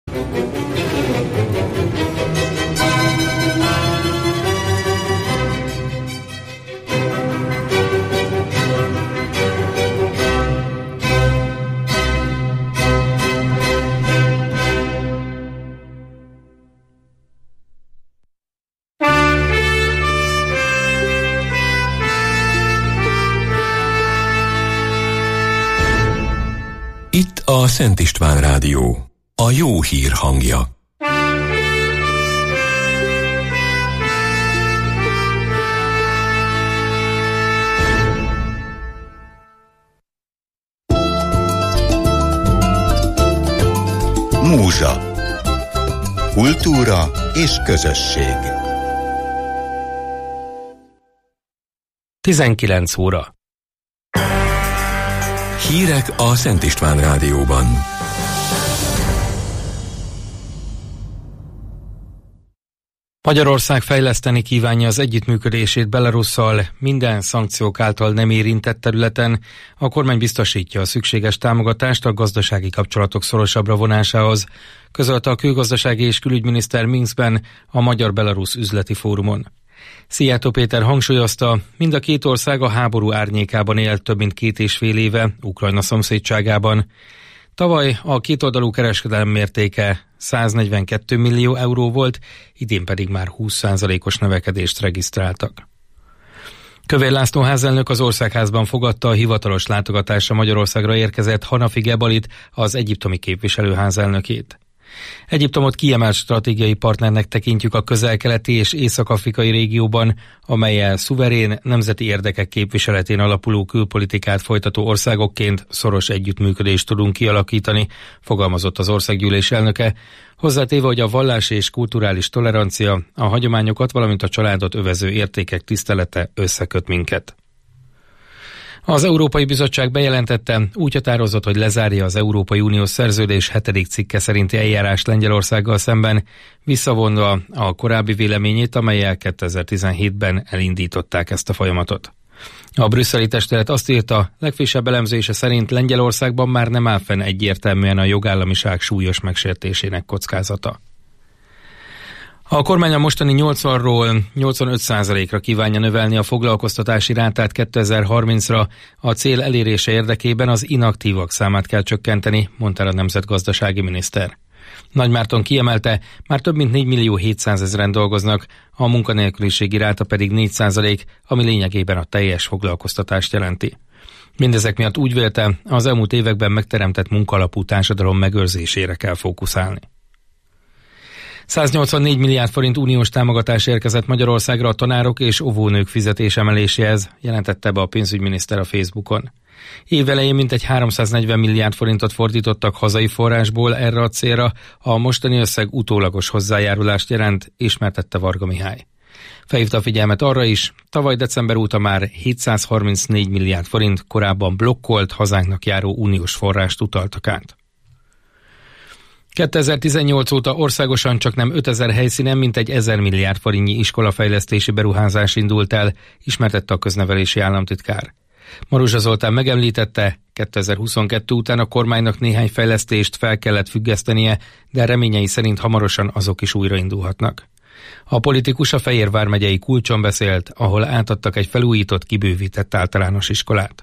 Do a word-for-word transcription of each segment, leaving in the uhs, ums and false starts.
Itt a Szent István Rádió, a jó hír hangja. Múzsa. Kultúra és közösség. tizenkilenc óra. Hírek a Szent István Rádióban. Magyarország fejleszteni kívánja az együttműködését Belarusszal minden szankciók által nem érintett területen. A kormány biztosítja a szükséges támogatást a gazdasági kapcsolatok szorosabbra vonásához, közölte a külgazdasági és külügyminiszter Minszkben a Magyar-Belarusz üzleti fórumon. Szijjártó Péter hangsúlyozta, mind a két ország a háború árnyékában él több mint két és fél éve Ukrajna szomszédságában. Tavaly a kétoldalú kereskedelem mértéke száznegyvenkét millió euró volt, idén pedig már húsz százalékos növekedést regisztráltak. Kövér László házelnök az Országházban fogadta a hivatalos látogatásra Magyarországra érkezett Hanafi Gebalit, az egyiptomi képviselő házelnökét. Egyiptomot kiemelt stratégiai partnernek tekintjük a közel-keleti és észak-afrikai régióban, amellyel szuverén nemzeti érdekek képviseletén alapuló külpolitikát folytató országokként szoros együttműködést tudunk kialakítani, fogalmazott az országgyűlés elnöke, hozzátéve, hogy a vallási és kulturális tolerancia, a hagyományokat, valamint a családot övező értékek tisztelete összeköt minket. Az Európai Bizottság bejelentette, úgy határozott, hogy lezárja az Európai Uniós Szerződés hetedik cikke szerinti eljárást Lengyelországgal szemben, visszavonva a korábbi véleményét, amellyel kétezer-tizenhétben elindították ezt a folyamatot. A brüsszeli testület azt írta, legfrissebb elemzése szerint Lengyelországban már nem áll fenn egyértelműen a jogállamiság súlyos megsértésének kockázata. A kormány a mostani nyolcvanról nyolcvanöt százalékra kívánja növelni a foglalkoztatási rátát kétezer-harmincra, a cél elérése érdekében az inaktívak számát kell csökkenteni, mondta a nemzetgazdasági miniszter. Nagy Márton kiemelte, már több mint négy millió hétszázezren dolgoznak, a munkanélküliségi ráta pedig négy százalék, ami lényegében a teljes foglalkoztatást jelenti. Mindezek miatt úgy vélte, az elmúlt években megteremtett munkalapú társadalom megőrzésére kell fókuszálni. száznyolcvannégy milliárd forint uniós támogatás érkezett Magyarországra a tanárok és óvónők fizetésemeléséhez, jelentette be a pénzügyminiszter a Facebookon. Évelején mintegy háromszáznegyven milliárd forintot fordítottak hazai forrásból erre a célra, a mostani összeg utólagos hozzájárulást jelent, ismertette Varga Mihály. Felhívta a figyelmet arra is, tavaly december óta már hétszázharmincnégy milliárd forint korábban blokkolt hazánknak járó uniós forrást utaltak át. kétezer-tizennyolc óta országosan csaknem ötezer helyszínen mintegy ezer milliárd forintnyi iskolafejlesztési beruházás indult el, ismertette a köznevelési államtitkár. Maruzsa Zoltán megemlítette, kétezer-huszonkettő után a kormánynak néhány fejlesztést fel kellett függesztenie, de reményei szerint hamarosan azok is újraindulhatnak. A politikus a Fejér vármegyei Kulcson beszélt, ahol átadtak egy felújított, kibővített általános iskolát.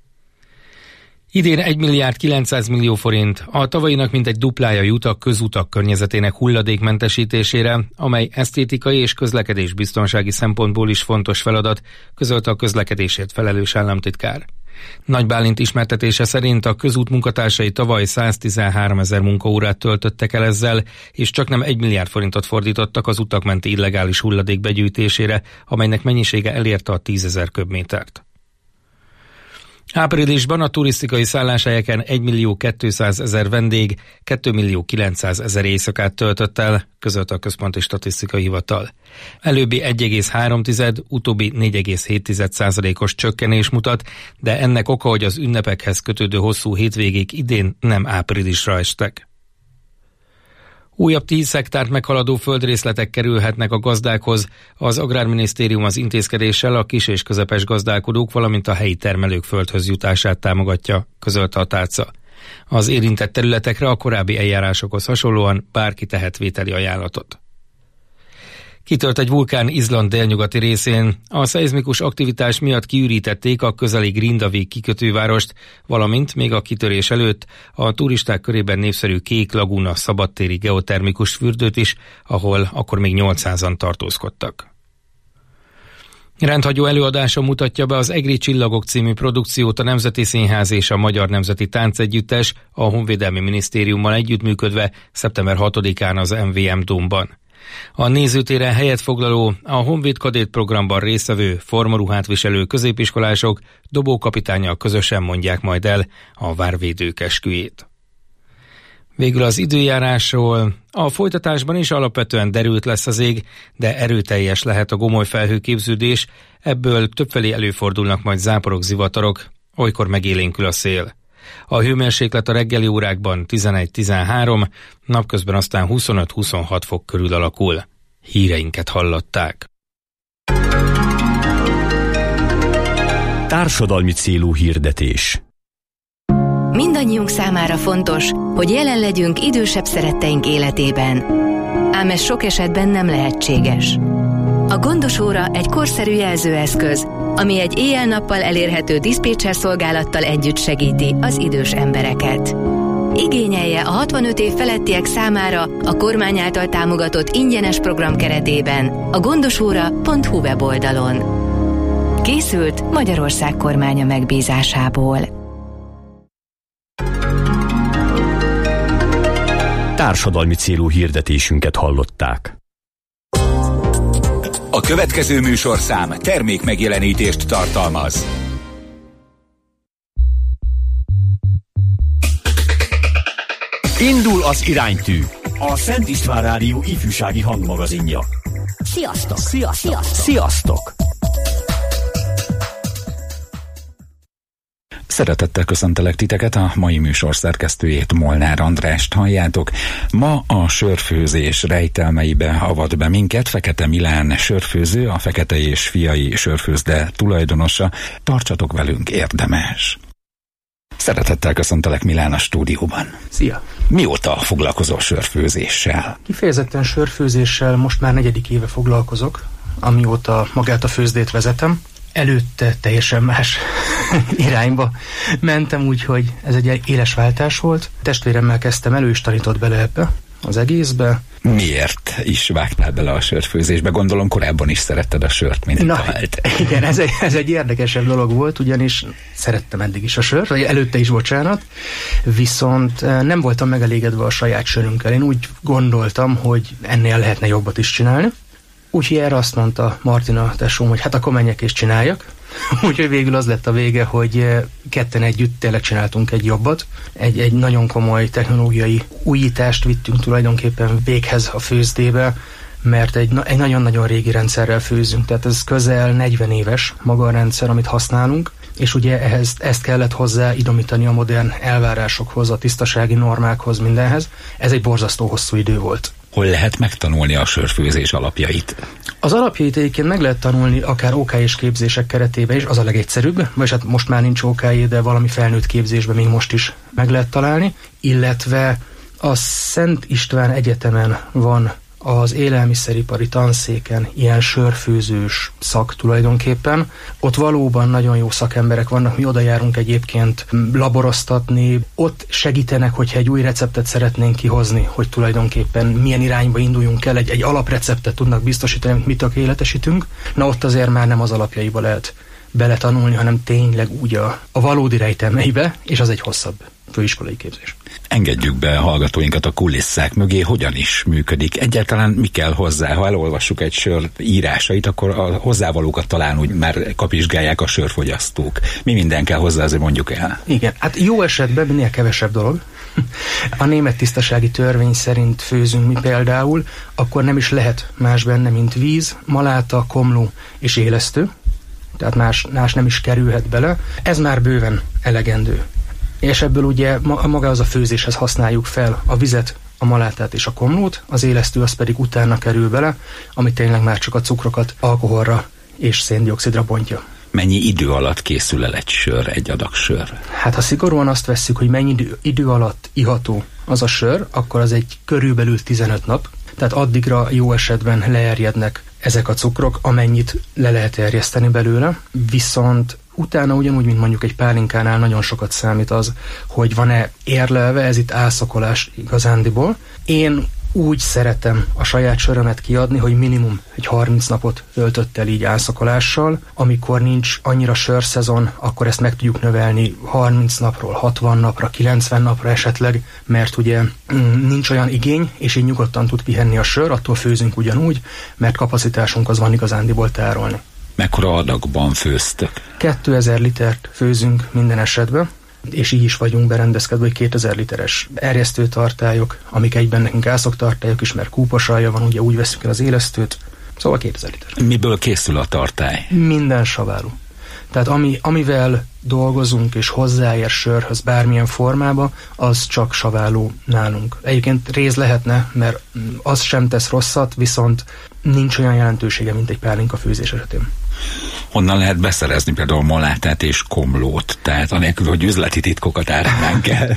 Idén egy milliárd kilencszáz millió forint, a tavalyinak mintegy duplája jut a közutak környezetének hulladékmentesítésére, amely esztétikai és közlekedésbiztonsági szempontból is fontos feladat, közölte a közlekedésért felelős államtitkár. Nagy Bálint ismertetése szerint a közút munkatársai tavaly száztizenháromezer munkaórát töltöttek el ezzel, és csaknem egy milliárd forintot fordítottak az utak menti illegális hulladék begyűjtésére, amelynek mennyisége elérte a tízezer köbmétert. Áprilisban a turisztikai szálláshelyeken egy millió kétszázezer vendég két millió kilencszázezer éjszakát töltött el, közölte a Központi Statisztikai Hivatal. Előbbi egy egész három, utóbbi négy egész hét százalékos csökkenés mutat, de ennek oka, hogy az ünnepekhez kötődő hosszú hétvégék idén nem áprilisra estek. Újabb tíz hektárt meghaladó földrészletek kerülhetnek a gazdákhoz. Az Agrárminisztérium az intézkedéssel a kis- és közepes gazdálkodók, valamint a helyi termelők földhöz jutását támogatja, közölte a tárca. Az érintett területekre a korábbi eljárásokhoz hasonlóan bárki tehet vételi ajánlatot. Kitört egy vulkán Izland délnyugati részén. A szeizmikus aktivitás miatt kiürítették a közeli Grindavik kikötővárost, valamint még a kitörés előtt a turisták körében népszerű Kék Laguna szabadtéri geotermikus fürdőt is, ahol akkor még nyolcszázan tartózkodtak. Rendhagyó előadása mutatja be az Egri Csillagok című produkciót a Nemzeti Színház és a Magyar Nemzeti Táncegyüttes a Honvédelmi Minisztériummal együttműködve szeptember hatodikán az em vé em Dómban. A nézőtéren helyet foglaló, a Honvéd Kadét programban résztvevő, formaruhát viselő középiskolások dobókapitánnyal közösen mondják majd el a várvédők esküjét. Végül az időjárásról. A folytatásban is alapvetően derült lesz az ég, de erőteljes lehet a gomoly felhőképződés, ebből többfelé előfordulnak majd záporok, zivatarok, olykor megélénkül a szél. A hőmérséklet a reggeli órákban tizenegy-tizenhárom, napközben aztán huszonöt-huszonhat fok körül alakul. Híreinket hallották. Társadalmi célú hirdetés. Mindannyiunk számára fontos, hogy jelen legyünk idősebb szeretteink életében. Ám ez sok esetben nem lehetséges. A Gondos Óra egy korszerű jelzőeszköz, ami egy éjjel-nappal elérhető diszpécser szolgálattal együtt segíti az idős embereket. Igényelje a hatvanöt év felettiek számára a kormány által támogatott ingyenes program keretében a gondosóra pont hu weboldalon. Készült Magyarország kormánya megbízásából. Társadalmi célú hirdetésünket hallották. A következő műsorszám termék megjelenítést tartalmaz. Indul az iránytű, a Szent István Rádió ifjúsági hangmagazinja. Sziasztok! Sziasztok! Sziasztok! Szeretettel köszöntelek titeket, a mai műsor szerkesztőjét, Molnár Andrást halljátok. Ma a sörfőzés rejtelmeibe avat be minket Fekete Milán sörfőző, a Fekete és Fiai sörfőzde tulajdonosa. Tartsatok velünk, érdemes! Szeretettel köszöntelek Milán a stúdióban. Szia! Mióta foglalkozol sörfőzéssel? Kifejezetten sörfőzéssel most már negyedik éve foglalkozok, amióta magát a főzdét vezetem. Előtte teljesen más irányba mentem, úgyhogy ez egy éles váltás volt. Testvéremmel kezdtem elő, és tanított bele ebbe az egészbe. Miért is vágtál bele a sörfőzésbe? Gondolom korábban is szeretted a sört, mint Na, talált. Igen, ez egy, ez egy érdekesebb dolog volt, ugyanis szerettem eddig is a sört, vagy előtte is, bocsánat, viszont nem voltam megelégedve a saját sörünkkel. Én úgy gondoltam, hogy ennél lehetne jobbat is csinálni. Úgyhogy erre azt mondta Martina tesóm, hogy hát akkor menjek és csináljak. Úgyhogy végül az lett a vége, hogy ketten együtt tényleg csináltunk egy jobbat. Egy, egy nagyon komoly technológiai újítást vittünk tulajdonképpen véghez a főzdébe, mert egy, egy nagyon-nagyon régi rendszerrel főzünk, tehát ez közel negyven éves maga a rendszer, amit használunk, és ugye ehhez ezt kellett hozzá idomítani a modern elvárásokhoz, a tisztasági normákhoz, mindenhez. Ez egy borzasztó hosszú idő volt. Hol lehet megtanulni a sörfőzés alapjait? Az alapjait egyébként meg lehet tanulni akár ó ká és képzések keretében is, az a legegyszerűbb, vagy hát most már nincs ó ká é, de valami felnőtt képzésben még most is meg lehet találni, illetve a Szent István Egyetemen van az élelmiszeripari tanszéken ilyen sörfőzős szak tulajdonképpen. Ott valóban nagyon jó szakemberek vannak, mi oda járunk egyébként laboroztatni, ott segítenek, hogyha egy új receptet szeretnénk kihozni, hogy tulajdonképpen milyen irányba induljunk el, egy, egy alapreceptet tudnak biztosítani, amit mi tökéletesítünk. Na ott azért már nem az alapjaiba lehet beletanulni, hanem tényleg úgy a, a valódi rejtelmeibe, és az egy hosszabb főiskolai képzés. Engedjük be a hallgatóinkat a kulisszák mögé, hogyan is működik. Egyáltalán mi kell hozzá? Ha elolvassuk egy sör írásait, akkor a hozzávalókat talán úgy már kapizsgálják a sörfogyasztók. Mi minden kell hozzá, azért mondjuk el. Igen, hát jó esetben minél kevesebb dolog. A német tisztasági törvény szerint főzünk mi például, akkor nem is lehet más benne, mint víz, maláta, komló és élesztő. Tehát más, más nem is kerülhet bele. Ez már bőven elegendő. És ebből ugye magához a főzéshez használjuk fel a vizet, a malátát és a komlót, az élesztő az pedig utána kerül bele, ami tényleg már csak a cukrokat alkoholra és széndioxidra bontja. Mennyi idő alatt készül el egy sör, egy adag sör? Hát ha szigorúan azt vesszük, hogy mennyi idő, idő alatt iható az a sör, akkor az egy körülbelül tizenöt nap, tehát addigra jó esetben leerjednek ezek a cukrok, amennyit le lehet erjeszteni belőle, viszont utána ugyanúgy, mint mondjuk egy pálinkánál nagyon sokat számít az, hogy van-e érlelve, ez itt álszakolás igazándiból. Én úgy szeretem a saját sörömet kiadni, hogy minimum egy harminc napot töltött el így álszakolással. Amikor nincs annyira sörszezon, akkor ezt meg tudjuk növelni harminc napról hatvan napra, kilencven napra esetleg, mert ugye nincs olyan igény, és így nyugodtan tud pihenni a sör, attól főzünk ugyanúgy, mert kapacitásunk az van igazándiból tárolni. Mekkora adagban főztök? kétezer litert főzünk minden esetben, és így is vagyunk berendezkedve, hogy kétezer literes erjesztőtartályok, amik egyben nekünk ászoktartályok is, mert kúposalja van, ugye úgy veszük el az élesztőt, szóval kétezer liter. Miből készül a tartály? Minden saválú. Tehát ami, amivel dolgozunk és hozzáér sörhöz bármilyen formába, az csak saválú nálunk. Egyébként réz lehetne, mert az sem tesz rosszat, viszont nincs olyan jelentősége, mint egy pálinka főzés esetén. Honnan lehet beszerezni például malátát és komlót? Tehát anélkül, hogy üzleti titkokat árulnánk el.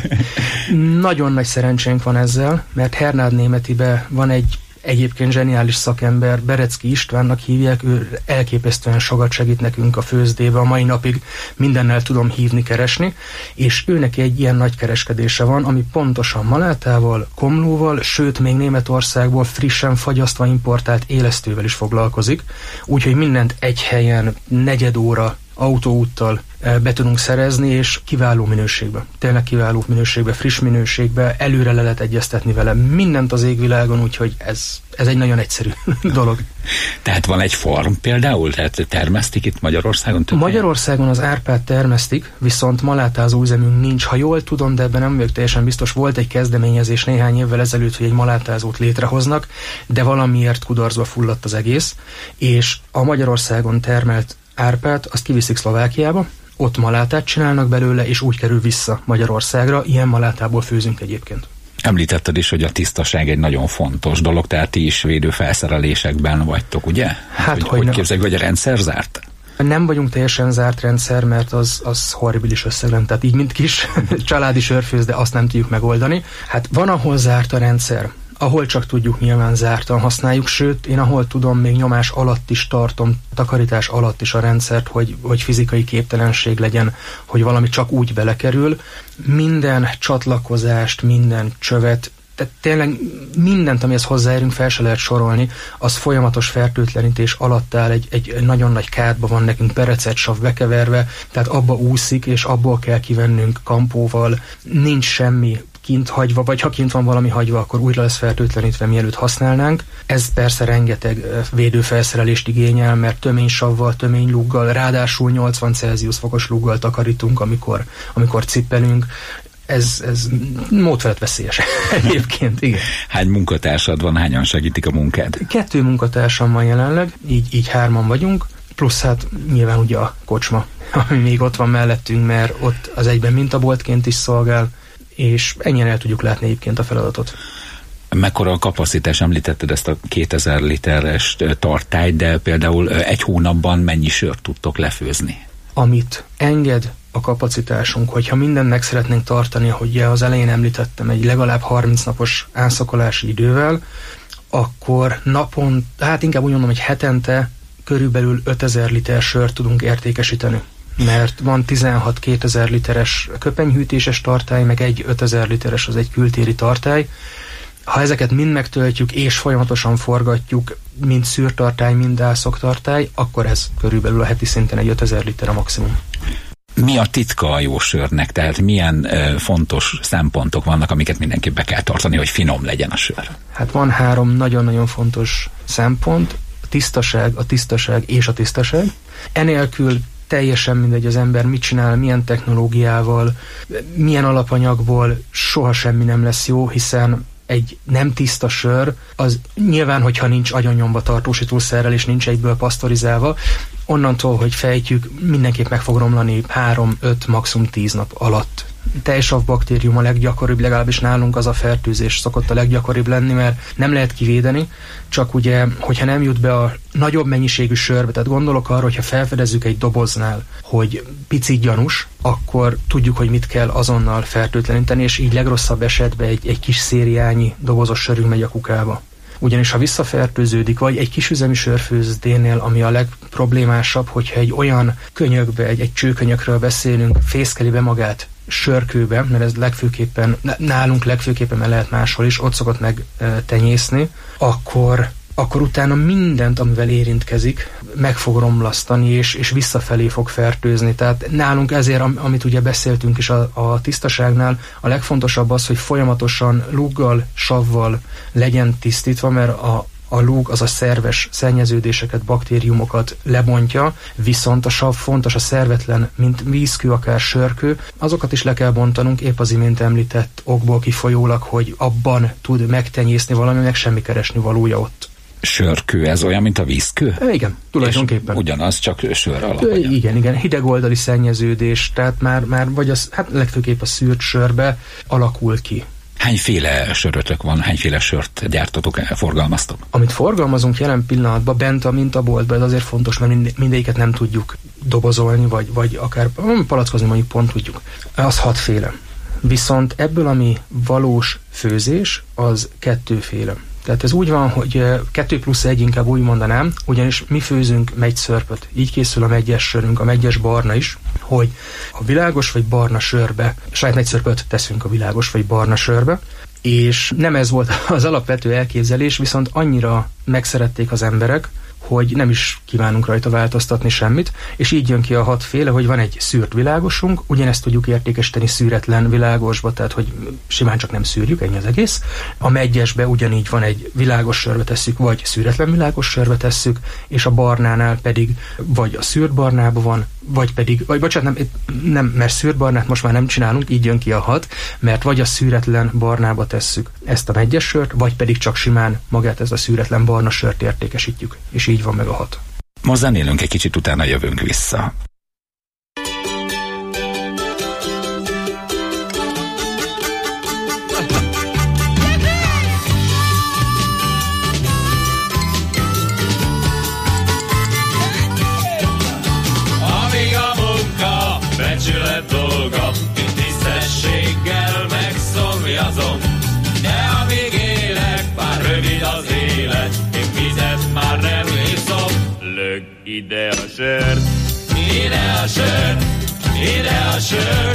Nagyon nagy szerencsénk van ezzel, mert Hernád Németibe van egy egyébként zseniális szakember, Berecki Istvánnak hívják, ő elképesztően sokat segít nekünk a főzdébe, a mai napig mindennel tudom hívni, keresni, és őnek egy ilyen nagy kereskedése van, ami pontosan malátával, komlóval, sőt még Németországból frissen fagyasztva importált élesztővel is foglalkozik, úgyhogy mindent egy helyen, negyed óra autóúttal be tudunk szerezni, és kiváló minőségbe, tényleg kiváló minőségbe, friss minőségbe, előre le lehet egyeztetni vele mindent az égvilágon, úgyhogy ez, ez egy nagyon egyszerű dolog. Tehát van egy farm például? Tehát termesztik itt Magyarországon? Magyarországon az árpát termesztik, viszont malátázó üzemünk nincs. Ha jól tudom, de ebben nem vagyok teljesen biztos, volt egy kezdeményezés néhány évvel ezelőtt, hogy egy malátázót létrehoznak, de valamiért kudarcba fulladt az egész, és a Magyarországon termelt árpát azt kiviszik Szlovákiába, ott malátát csinálnak belőle, és úgy kerül vissza Magyarországra. Ilyen malátából főzünk egyébként. Említetted is, hogy a tisztaság egy nagyon fontos dolog, tehát ti is védőfelszerelésekben vagytok, ugye? Hát, hogy, hogy, hogy képzeljük, hogy a rendszer zárt? Nem vagyunk teljesen zárt rendszer, mert az, az horribilis összeg lenne. Tehát így, mint kis családi sörfőz, de azt nem tudjuk megoldani. Hát van, ahol zárt a rendszer, ahol csak tudjuk, nyilván zártan használjuk, sőt, én ahol tudom, még nyomás alatt is tartom, takarítás alatt is a rendszert, hogy, hogy fizikai képtelenség legyen, hogy valami csak úgy belekerül. Minden csatlakozást, minden csövet, tehát tényleg mindent, amihez hozzáérünk, fel se lehet sorolni, az folyamatos fertőtlenítés alatt áll, egy, egy nagyon nagy kádba van nekünk perecetsav bekeverve, tehát abba úszik, és abból kell kivennünk kampóval, nincs semmi kint hagyva, vagy ha kint van valami hagyva, akkor újra lesz fertőtlenítve, mielőtt használnánk. Ez persze rengeteg védőfelszerelést igényel, mert töménysavval, töménylúggal, ráadásul nyolcvan Celsius fokos lúggal takarítunk, amikor, amikor cippelünk. Ez, ez mód felett veszélyes. Egyébként, igen. Hány munkatársad van, hányan segítik a munkád? Kettő munkatársam van jelenleg, így, így hárman vagyunk, plusz hát nyilván ugye a kocsma, ami még ott van mellettünk, mert ott az egyben mintaboltként is szolgál, és ennyien el tudjuk látni egyébként a feladatot. Mekkora a kapacitás? Említetted ezt a kétezer literes tartályt, de például egy hónapban mennyi sört tudtok lefőzni? Amit enged a kapacitásunk, hogyha mindent meg szeretnénk tartani, hogy az elején említettem, egy legalább harminc napos átszakolási idővel, akkor napon, hát inkább úgy mondom, hogy hetente körülbelül ötezer liter sört tudunk értékesíteni. Mert van tizenhat kétezer literes köpenyhűtéses tartály, meg egy ötezer literes, az egy kültéri tartály. Ha ezeket mind megtöltjük, és folyamatosan forgatjuk, mind szűrtartály, mind ászoktartály, akkor ez körülbelül a heti szinten egy ötezer liter a maximum. Mi a titka a jó sörnek? Tehát milyen uh, fontos szempontok vannak, amiket mindenképp be kell tartani, hogy finom legyen a sör? Hát van három nagyon-nagyon fontos szempont. A tisztaság, a tisztaság és a tisztaság. Enélkül teljesen mindegy az ember mit csinál, milyen technológiával, milyen alapanyagból, soha semmi nem lesz jó, hiszen egy nem tiszta sör, az nyilván, hogyha nincs agyonnyomba tartósítószerrel és nincs egyből pasztorizálva, onnantól, hogy fejtjük, mindenképp meg fog romlani három, öt, maximum tíz nap alatt. tejsav baktérium a leggyakoribb, legalábbis nálunk az a fertőzés szokott a leggyakoribb lenni, mert nem lehet kivédeni, csak ugye, hogyha nem jut be a nagyobb mennyiségű sörbe, tehát gondolok arra, hogyha felfedezzük egy doboznál, hogy picit gyanús, akkor tudjuk, hogy mit kell azonnal fertőtleníteni, és így legrosszabb esetben egy, egy kis szériányi dobozos sörünk megy a kukába. Ugyanis ha visszafertőződik, vagy egy kisüzemi sörfőzdénél, ami a legproblémásabb, hogyha egy olyan könyökbe, egy, egy csőkönyökről beszélünk, fészkeli be magát sörkőbe, mert ez legfőképpen, nálunk legfőképpen, mert lehet máshol is, ott szokott megtenyészni, akkor, akkor utána mindent, amivel érintkezik, meg fog romlasztani, és, és visszafelé fog fertőzni. Tehát nálunk ezért, amit ugye beszéltünk is a, a tisztaságnál, a legfontosabb az, hogy folyamatosan lúggal, savval legyen tisztítva, mert a A lúg az a szerves szennyeződéseket, baktériumokat lebontja, viszont a sav fontos, a szervetlen, mint vízkő, akár sörkő, azokat is le kell bontanunk, épp az imént említett okból kifolyólag, hogy abban tud megtenyészni valami, meg semmi keresni valója ott. Sörkő, ez olyan, mint a vízkő? E, igen, tulajdonképpen. És ugyanaz, csak sör alap. E, igen, igen, hidegoldali szennyeződés, tehát már, már vagy az, hát legfőképp a szűrt sörbe alakul ki. Hányféle sörötök van, hányféle sört gyártotok, forgalmaztok? Amit forgalmazunk jelen pillanatban bent a mintaboltban, ez azért fontos, mert mindegyiket nem tudjuk dobozolni, vagy, vagy akár palackozni mondjuk pont tudjuk. Az hatféle. Viszont ebből, ami valós főzés, az kettőféle. Tehát ez úgy van, hogy kettő plusz egy, inkább úgy mondanám, ugyanis mi főzünk megyszörpöt. Így készül a megyes sörünk, a megyes barna is, hogy a világos vagy barna sörbe, saját megyszörpöt teszünk a világos vagy barna sörbe, és nem ez volt az alapvető elképzelés, viszont annyira megszerették az emberek, hogy nem is kívánunk rajta változtatni semmit, és így jön ki a hatféle, hogy van egy szűrt világosunk, ugyanezt tudjuk értékesíteni szűretlen világosba, tehát hogy simán csak nem szűrjük, ennyi az egész. A megyesbe ugyanígy van egy világos sörbe tesszük, vagy szűretlen világos sörbe tesszük, és a barnánál pedig vagy a szűrt barnába van, vagy pedig, vagy bocsánat, nem, nem, mert szűrt barnát most már nem csinálunk, így jön ki a hat, mert vagy a szűretlen barnába tesszük ezt a megyes sört, vagy pedig csak simán magát ez a szűretlen barna sört értékesítjük, és így van meg a hat. Ma zenélünk egy kicsit, utána jövünk vissza. Amíg a munka becsület dolga, tisztességgel megszomjazom, de amíg élek, bár rövid az élet, én vizet már nem iszom. Lög ide a sört, ide a sört, ide a sört.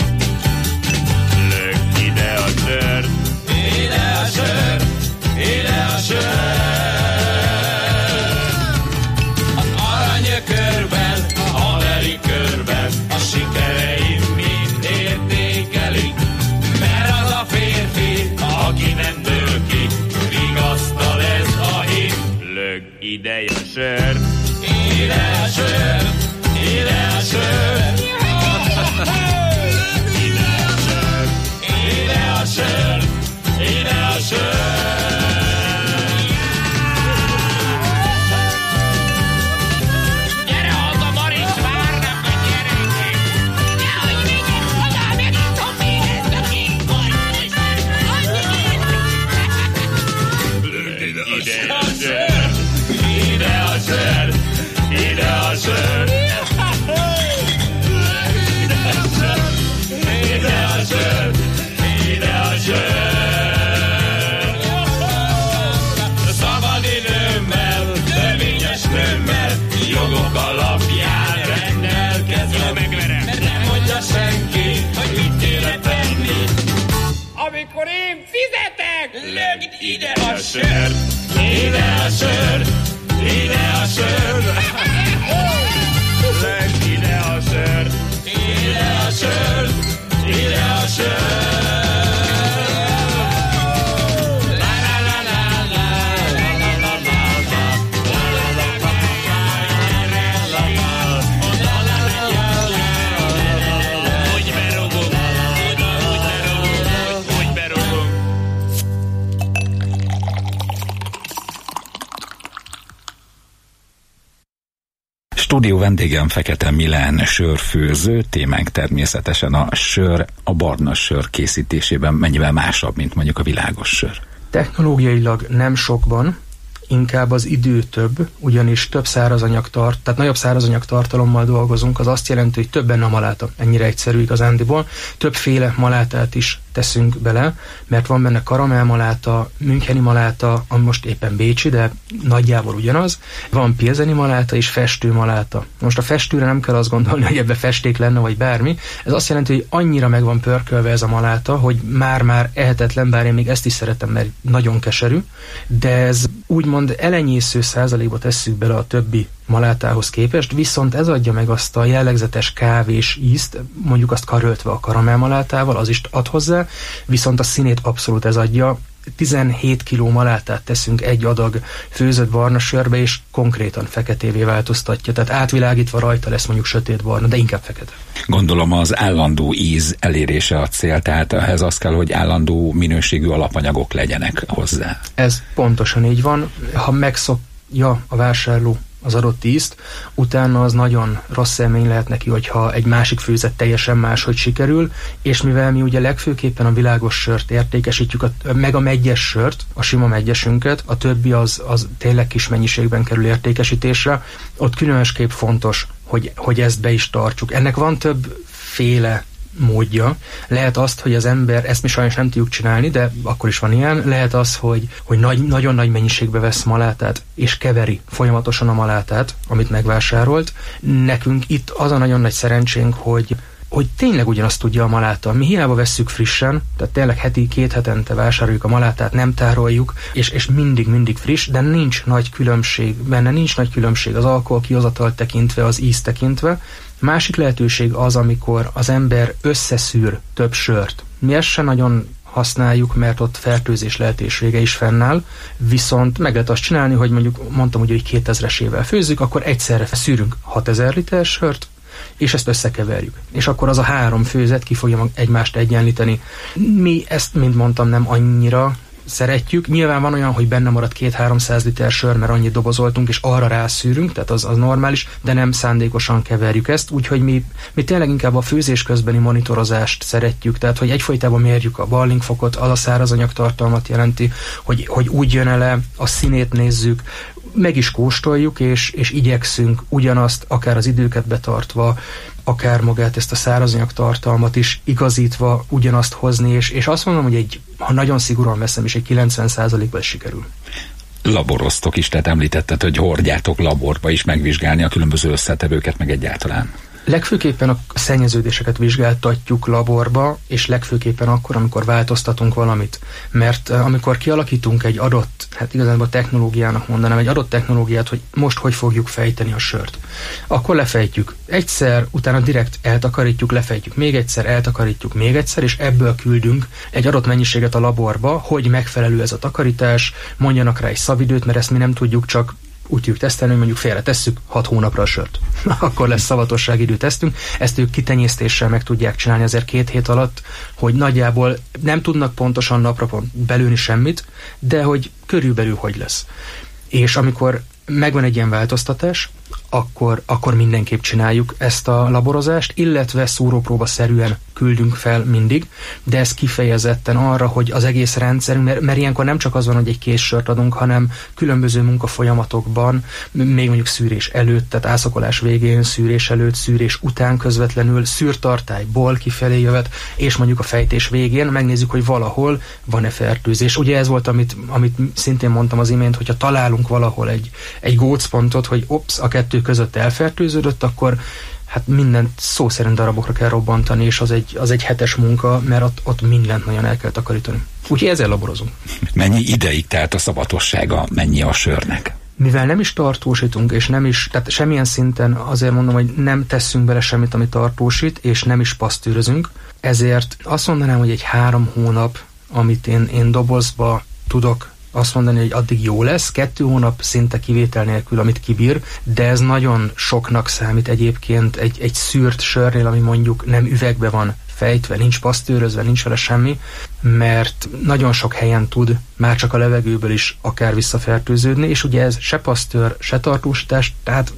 Lög ide a sört, ide a sört, ide a sört. Az aranyökörben, a haveri körben, a sikereim mind értékelik, mert az a férfi, aki nem dől ki, vigasztal ez a hív. Lög ide a sört, ide a sört, ide a sört. Ide a sört, ide a sört, ide a sört. Gyere haza, Marics, várnak a gyerekek. Nehogy vigyek haza, megítom még ezt a kinkort. Lög ide a sört, ide a sört, ide a sört. Ide a sört, ide a sört, ide a sört. Szabad időmmel, törvényes nőmmel, jogok alapján rendelkezem. Mert nem mondja senki, hogy mit kéne tenni. Amikor én fizetek, lög ide a sört, ide a sört, ide a sört. Lög ide a sört, ide a sört, ide a sört. La la la la la, la la la la la, la la la la la, la la la. Úgy berúgunk, úgy berúgunk, úgy berúgunk. Stúdió vendégem Fekete Milán sörfőző, témánk természetesen a sör, a barna sör készítésében mennyivel másabb, mint mondjuk a világos sör? Technológiailag nem sokban, inkább az idő több, ugyanis több szárazanyag tart, tehát nagyobb szárazanyag tartalommal dolgozunk, az azt jelenti, hogy több benne a maláta, ennyire egyszerű igazándiból. Többféle malátát is teszünk bele, mert van benne karamellmaláta, müncheni maláta, ami most éppen bécsi, de nagyjából ugyanaz. Van pilzeni maláta és festőmaláta. Most a festőre nem kell azt gondolni, hogy ebbe festék lenne, vagy bármi. Ez azt jelenti, hogy annyira meg van pörkölve ez a maláta, hogy már-már ehetetlen, bár én még ezt is szeretem, mert nagyon keserű, de ez úgymond elenyésző százalékba tesszük bele a többi malátához képest, viszont ez adja meg azt a jellegzetes kávés ízt, mondjuk azt karöltve a karamellmalátával, az is ad hozzá, viszont a színét abszolút ez adja. tizenhét kiló malátát teszünk egy adag főzött barna sörbe, és konkrétan feketévé változtatja, tehát átvilágítva rajta lesz mondjuk sötét barna, de inkább fekete. Gondolom az állandó íz elérése a cél, tehát ehhez az kell, hogy állandó minőségű alapanyagok legyenek hozzá. Ez pontosan így van. Ha megszokja a vásárló az adott ízt, utána az nagyon rossz élmény lehet neki, hogyha egy másik főzet teljesen máshogy sikerül, és mivel mi ugye legfőképpen a világos sört értékesítjük, a, meg a meggyes sört, a sima meggyesünket, a többi az, az tényleg kis mennyiségben kerül értékesítésre, ott különösképp fontos, hogy, hogy ezt be is tartsuk. Ennek van többféle módja. Lehet azt, hogy az ember, ezt mi sajnos nem tudjuk csinálni, de akkor is van ilyen, lehet az, hogy, hogy nagy, nagyon nagy mennyiségbe vesz malátát, és keveri folyamatosan a malátát, amit megvásárolt. Nekünk itt az a nagyon nagy szerencsénk, hogy hogy tényleg ugyanazt tudja a maláta. Mi hiába vesszük frissen, tehát tényleg heti, két hetente vásároljuk a malátát, nem tároljuk, és, és mindig-mindig friss, de nincs nagy különbség, benne nincs nagy különbség az alkohol kihozatal tekintve, az íz tekintve. Másik lehetőség az, amikor az ember összeszűr több sört. Mi ezt se nagyon használjuk, mert ott fertőzés lehetősége is fennáll, viszont meg lehet azt csinálni, hogy mondjuk mondtam, ugye, hogy kétezresével főzzük, akkor egyszerre szűrünk hatezer liter sört, és ezt összekeverjük. És akkor az a három főzet ki fogja egymást egyenlíteni. Mi ezt, mint mondtam, nem annyira szeretjük. Nyilván van olyan, hogy benne marad két-háromszáz liter sör, mert annyit dobozoltunk, és arra rászűrünk, tehát az, az normális, de nem szándékosan keverjük ezt, úgyhogy mi, mi tényleg inkább a főzés közbeni monitorozást szeretjük, tehát hogy egyfolytában mérjük a boiling-fokot, az a szárazanyag tartalmat jelenti, hogy, hogy úgy jön le, a színét nézzük, meg is kóstoljuk, és, és igyekszünk ugyanazt, akár az időket betartva, akár magát ezt a szárazanyag tartalmat is igazítva ugyanazt hozni, és, és azt mondom, hogy egy, ha nagyon szigorúan veszem, is egy kilencven százalékban sikerül. Laboroztok is, tehát említetted, hogy hordjátok laborba is megvizsgálni a különböző összetevőket, meg egyáltalán. Legfőképpen a szennyeződéseket vizsgáltatjuk laborba, és legfőképpen akkor, amikor változtatunk valamit. Mert amikor kialakítunk egy adott, hát igazából technológiának mondanám, egy adott technológiát, hogy most hogy fogjuk fejteni a sört, akkor lefejtjük egyszer, utána direkt eltakarítjuk, lefejtjük még egyszer, eltakarítjuk még egyszer, és ebből küldünk egy adott mennyiséget a laborba, hogy megfelelő ez a takarítás, mondjanak rá egy szabidőt, mert ezt mi nem tudjuk, csak úgy tudjuk tesztelni, hogy mondjuk félre tesszük hat hónapra a sört. Akkor lesz szavatosságidő tesztünk. Ezt ők kitenyésztéssel meg tudják csinálni azért két hét alatt, hogy nagyjából nem tudnak pontosan napra pont belőni semmit, de hogy körülbelül hogy lesz. És amikor megvan egy ilyen változtatás, akkor, akkor mindenképp csináljuk ezt a laborozást, illetve szúrópróba szerűen küldünk fel mindig, de ez kifejezetten arra, hogy az egész rendszerünk, mert, mert ilyenkor nem csak az van, hogy egy kész sört adunk, hanem különböző munkafolyamatokban, még mondjuk szűrés előtt, tehát ászakolás végén, szűrés előtt, szűrés után közvetlenül, szűrtartályból kifelé jövet, és mondjuk a fejtés végén megnézzük, hogy valahol van-e fertőzés. Ugye ez volt, amit, amit szintén mondtam az imént, hogyha találunk valahol egy, egy gócpontot, hogy ops, a kettő között elfertőződött, akkor hát mindent szó szerint darabokra kell robbantani, és az egy, az egy hetes munka, mert ott, ott mindent nagyon el kell takarítani. Úgyhogy ezzel laborozunk. Mennyi ideig telt a szavatossága, mennyi a sörnek? Mivel nem is tartósítunk, és nem is, tehát semmilyen szinten azért mondom, hogy nem tesszünk bele semmit, ami tartósít, és nem is pasztőrözünk, ezért azt mondanám, hogy egy három hónap, amit én, én dobozba tudok azt mondani, hogy addig jó lesz, kettő hónap szinte kivétel nélkül, amit kibír, de ez nagyon soknak számít egyébként egy, egy szűrt sörnél, ami mondjuk nem üvegbe van fejtve, nincs pasztőrözve, nincs vele semmi, mert nagyon sok helyen tud már csak a levegőből is akár visszafertőződni, és ugye ez se pasztőr, se tartósítás, tehát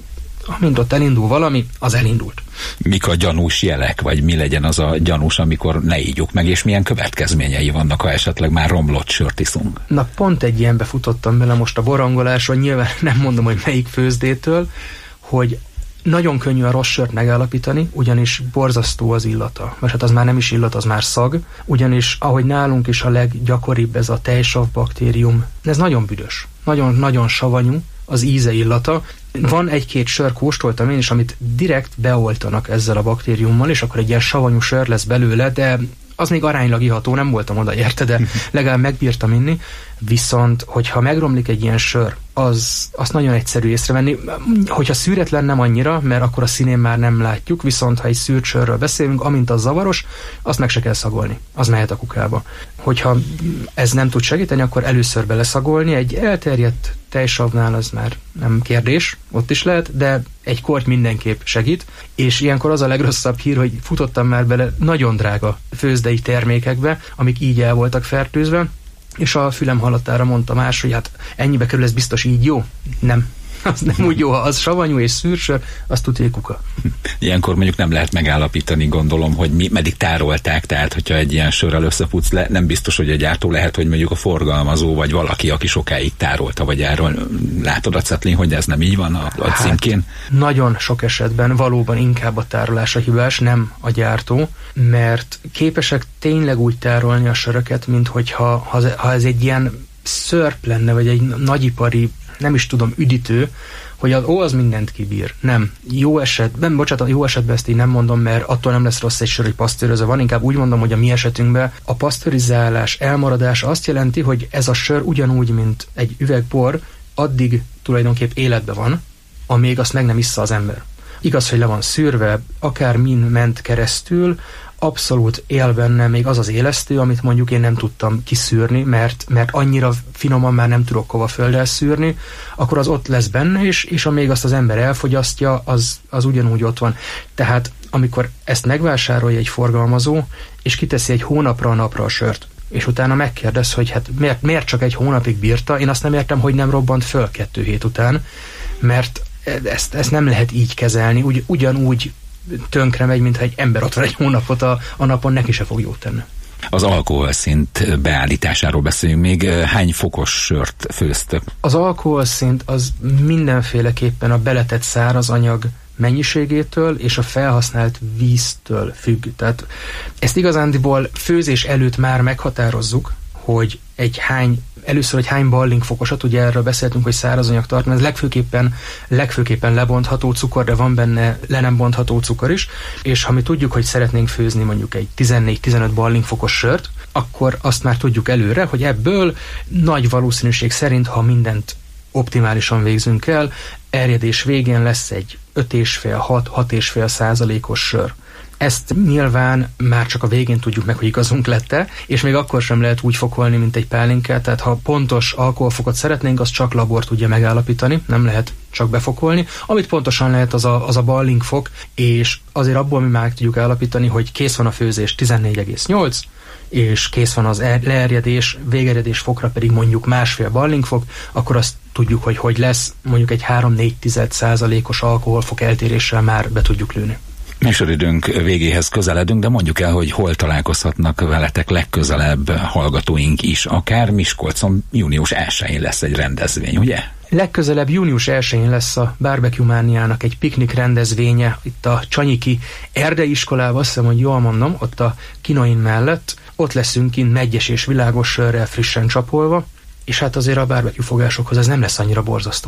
Amint ott elindul valami, az elindult. Mik a gyanús jelek, vagy mi legyen az a gyanús, amikor ne ígyuk meg, és milyen következményei vannak, ha esetleg már romlott sört iszunk? Na, pont egy ilyenbe futottam bele most a borongolásra, nyilván nem mondom, hogy melyik főzdétől, hogy nagyon könnyű a rossz sört megállapítani, ugyanis borzasztó az illata. Vagy hát az már nem is illat, az már szag, ugyanis ahogy nálunk is a leggyakoribb ez a tejsav baktérium, ez nagyon büdös, nagyon-nagyon savanyú az íze, illata. Van egy-két sör, kóstoltam én is, amit direkt beoltanak ezzel a baktériummal, és akkor egy ilyen savanyú sör lesz belőle, de az még aránylag iható, nem voltam oda érte, de legalább megbírtam inni. Viszont, hogyha megromlik egy ilyen sör, az, az nagyon egyszerű észrevenni. Hogyha szűretlen, nem annyira, mert akkor a színén már nem látjuk, viszont ha egy szűrt sörről beszélünk, amint az zavaros, azt meg se kell szagolni. Az mehet a kukába. Hogyha ez nem tud segíteni, akkor először beleszagolni. Egy elterjedt tejsavnál az már nem kérdés, ott is lehet, de egy korty mindenképp segít, és ilyenkor az a legrosszabb hír, hogy futottam már bele nagyon drága főzdei termékekbe, amik így el voltak fertőzve, és a fülem hallatára mondta más, hogy hát ennyibe kerül, ez biztos így jó? Nem. Az nem úgy jó, ha az savanyú és szűrsör, azt tudja kuka. Ilyenkor mondjuk nem lehet megállapítani, gondolom, hogy mi, meddig tárolták, tehát hogyha egy ilyen sörrel összefutsz le, nem biztos, hogy a gyártó, lehet, hogy mondjuk a forgalmazó, vagy valaki, aki sokáig tárolta, vagy erről látod a cetlén, hogy ez nem így van a, a címkén? Hát, nagyon sok esetben valóban inkább a tárolás a hibás, nem a gyártó, mert képesek tényleg úgy tárolni a söröket, mint hogyha ha, ha ez egy ilyen szörp lenne, vagy egy nagyipari, nem is tudom, üdítő, hogy az, ó, az mindent kibír. Nem. Jó esetben, bocsánat, jó esetben ezt így nem mondom, mert attól nem lesz rossz egy sör, hogy pasztőrözve van, inkább úgy mondom, hogy a mi esetünkben a pasztőrizálás elmaradása azt jelenti, hogy ez a sör ugyanúgy, mint egy üveg bor, addig tulajdonképp életben van, amíg azt meg nem issza az ember. Igaz, hogy le van szűrve, akár min ment keresztül, abszolút él benne még az az élesztő, amit mondjuk én nem tudtam kiszűrni, mert, mert annyira finoman már nem tudok hova földdel szűrni, akkor az ott lesz benne is, és amíg azt az ember elfogyasztja, az, az ugyanúgy ott van. Tehát amikor ezt megvásárolja egy forgalmazó, és kiteszi egy hónapra a napra a sört, és utána megkérdez, hogy hát miért, miért csak egy hónapig bírta, én azt nem értem, hogy nem robbant föl kettő hét után, mert ezt, ezt nem lehet így kezelni, Ugy, ugyanúgy tönkre megy, mintha egy ember ott van egy hónapot a, a napon, neki se fog jót tenni. Az alkoholszint beállításáról beszéljünk még. Hány fokos sört főztök? Az alkoholszint az mindenféleképpen a beletett szárazanyag mennyiségétől és a felhasznált víztől függ. Tehát ezt igazándiból főzés előtt már meghatározzuk, hogy egy hány, először egy hány balling fokosat, ugye erről beszéltünk, hogy szárazanyag tartalmaz, ez legfőképpen, legfőképpen lebontható cukor, de van benne le nem bontható cukor is, és ha mi tudjuk, hogy szeretnénk főzni mondjuk egy tizennégy-tizenöt balling fokos sört, akkor azt már tudjuk előre, hogy ebből nagy valószínűség szerint, ha mindent optimálisan végzünk el, erjedés végén lesz egy öt egész öt hat-hat egész öt százalékos sör. Ezt nyilván már csak a végén tudjuk meg, hogy igazunk lett-e, és még akkor sem lehet úgy fokolni, mint egy pálinkát, tehát ha pontos alkoholfokot szeretnénk, az csak labor tudja megállapítani, nem lehet csak befokolni. Amit pontosan lehet, az a, az a balling fok, és azért abból mi már tudjuk állapítani, hogy kész van a főzés tizennégy egész nyolc, és kész van az er- leerjedés, végerjedés fokra pedig mondjuk másfél balling fok, akkor azt tudjuk, hogy hogy lesz, mondjuk egy három-négy tized százalékos alkoholfok eltéréssel már be tudjuk lőni. Műsoridőnk végéhez közeledünk, de mondjuk el, hogy hol találkozhatnak veletek legközelebb hallgatóink is. Akár Miskolcon június elsején lesz egy rendezvény, ugye? Legközelebb június elsején lesz a Barbecue Mániának egy piknik rendezvénye itt a Csanyiki Erdei iskolában, azt hiszem, hogy jól mondom, ott a Kinoin mellett. Ott leszünk kint meggyes és világos sörrel frissen csapolva, és hát azért a barbecue fogásokhoz ez nem lesz annyira borzasztó.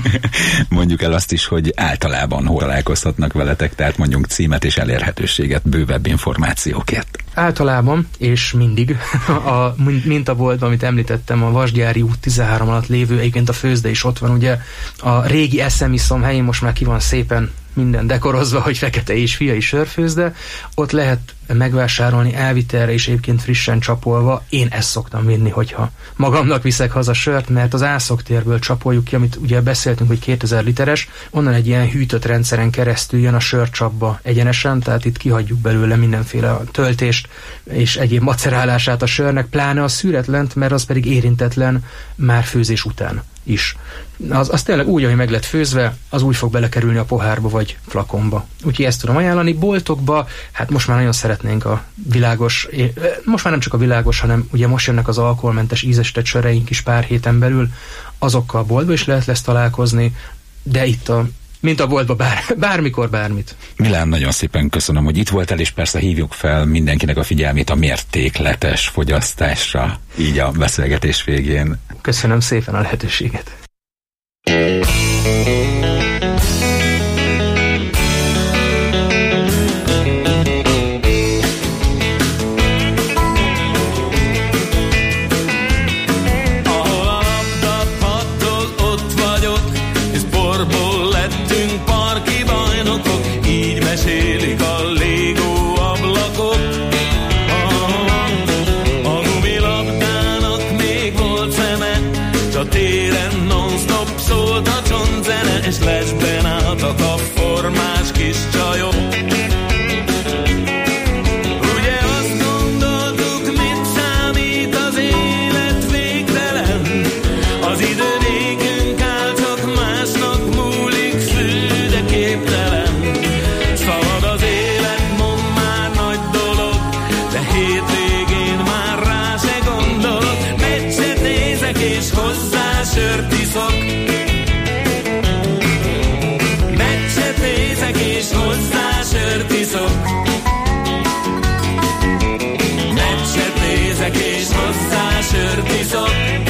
Mondjuk el azt is, hogy általában hol találkozhatnak veletek, tehát mondjuk címet és elérhetőséget, bővebb információkért. Általában, és mindig, a mintaboltban, amit említettem, a Vasgyári út tizenhárom alatt lévő, egyébként a főzde is ott van, ugye a régi eszemiszom helyén most már ki van szépen minden dekorozva, hogy fekete és fiai sörfőzde, ott lehet megvásárolni elvitelre és egyébként frissen csapolva. Én ezt szoktam vinni, hogyha magamnak viszek haza sört, mert az Ászoktérből csapoljuk ki, amit ugye beszéltünk, hogy kétezer literes, onnan egy ilyen hűtött rendszeren keresztül jön a sörcsapba egyenesen, tehát itt kihagyjuk belőle mindenféle töltést és egyéb macerálását a sörnek, pláne a szűretlent, mert az pedig érintetlen már főzés után. is. Az, az tényleg úgy, ahogy meg lett főzve, az úgy fog belekerülni a pohárba vagy flakonba. Úgyhogy ezt tudom ajánlani. Boltokba, hát most már nagyon szeretnénk a világos, most már nem csak a világos, hanem ugye most jönnek az alkoholmentes ízesített söreink is pár héten belül, azokkal boltba is lehet lesz találkozni, de itt a mint a boltba bár, bármikor bármit. Milán, nagyon szépen köszönöm, hogy itt voltál, és persze hívjuk fel mindenkinek a figyelmét a mértékletes fogyasztásra, így a beszélgetés végén. Köszönöm szépen a lehetőséget. Mesélik a légó ablakok. A gumilabdának még volt szeme, s a téren non-stop szólt a csontzene, és lesben álltak a formás kis csajok. Ugye azt gondoltuk, mit számít az élet végtelen, az idő nékünk áll, csak másnak múlik, szű, de képtelen. Szalad az élet, mond már nagy dolog, de hétvégén már rá se gondolok. Meccset nézek és hozzá sört iszok. Meccset nézek és hozzá sört iszok. Meccset nézek és hozzá sört iszok.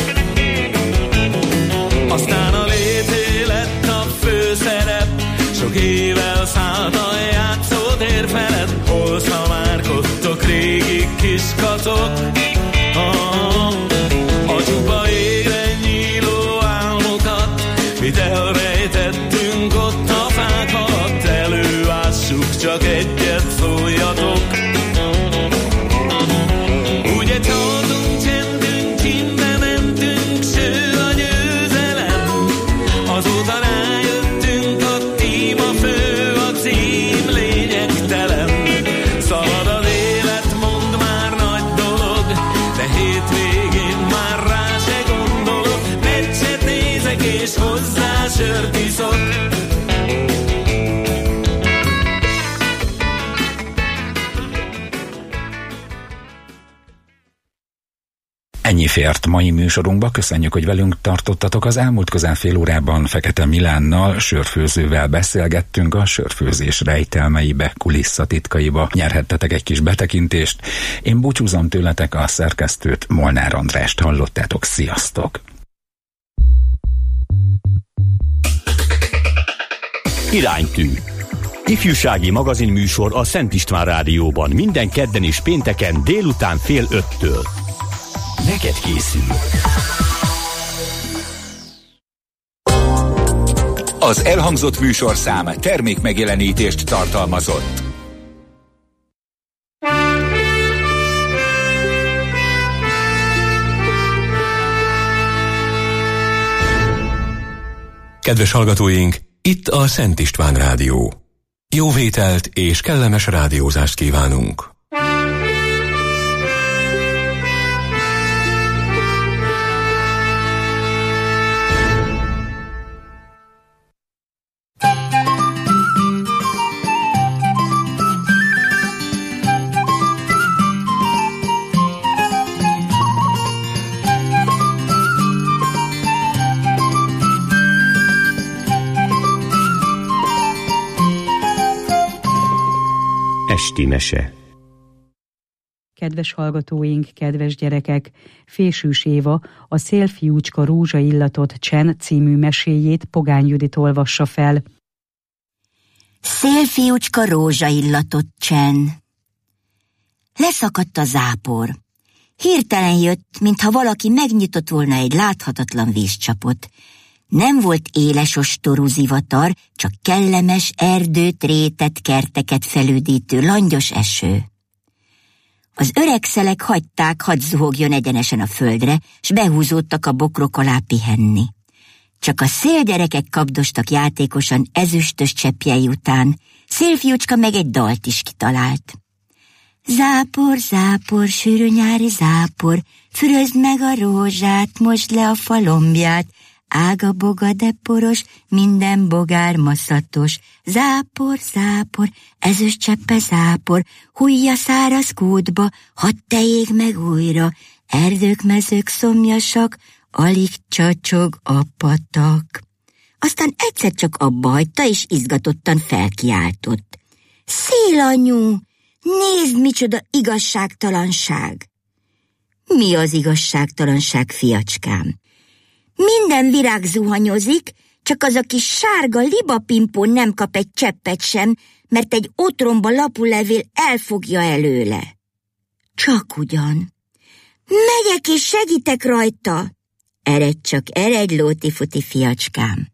Aztán a lété lett a főszerep, sok ével szállt a játszótér felett, hol szamárkodtok régi kiskatok. Ah, a csupa égre nyíló álmokat, mit elrejtettünk ott a fák alatt, előássuk, csak egyet szóljatok. Ugye csaltunk, csendünk, csinbe mentünk, ső a győzelem, azóta rájöttünk, a tíma fő, a cím lényegtelen. Szalad az élet, mond már nagy dolog, de hétvégén már rá se gondolok. Meccset nézek és hozzá sört iszok. Ennyi fért mai műsorunkba, köszönjük, hogy velünk tartottatok. Az elmúlt közel fél órában Fekete Milánnal, sörfőzővel beszélgettünk, a sörfőzés rejtelmeibe, kulisszatitkaiba nyerhettetek egy kis betekintést. Én búcsúzom tőletek, a szerkesztőt, Molnár Andrást hallottátok, sziasztok! Iránytű. Ifjúsági magazinműsor a Szent István Rádióban minden kedden és pénteken délután fél öttől. Neked készül. Az elhangzott műsorszám termék megjelenítést tartalmazott. Kedves hallgatóink, itt a Szent István Rádió. Jó vételt és kellemes rádiózást kívánunk. Esti mese. Kedves hallgatóink, kedves gyerekek, Fésűs Éva a Szélfiúcska rózsaillatot csen című meséjét Pogány Judit olvassa fel. Szélfiúcska rózsaillatot csen. Leszakadt a zápor. Hirtelen jött, mintha valaki megnyitott volna egy láthatatlan vízcsapot. Nem volt éles ostorú zivatar, csak kellemes erdőt, rétet, kerteket felüdítő langyos eső. Az öreg szelek hagyták, hadd zuhogjon egyenesen a földre, s behúzódtak a bokrok alá pihenni. Csak a szélgyerekek kapdostak játékosan ezüstös cseppjei után, Szélfiúcska meg egy dalt is kitalált. Zápor, zápor, sűrű nyári zápor, fürözd meg a rózsát, mosd le a falombját, ága boga de poros, minden bogár maszatos. Zápor, zápor, ezüst cseppe zápor, hújja száraz kútba, hadd tejék meg újra. Erdők, mezők szomjasak, alig csacsog a patak. Aztán egyszer csak abba hagyta, és izgatottan felkiáltott. Szélanyu, nézd, micsoda igazságtalanság! Mi az igazságtalanság, fiacskám? Minden virág zuhanyozik, csak az a kis sárga libapimpó nem kap egy cseppet sem, mert egy otromba lapulevél elfogja előle. Csak ugyan. Megyek és segítek rajta. Eredj csak, eredj, lóti-futi fiacskám.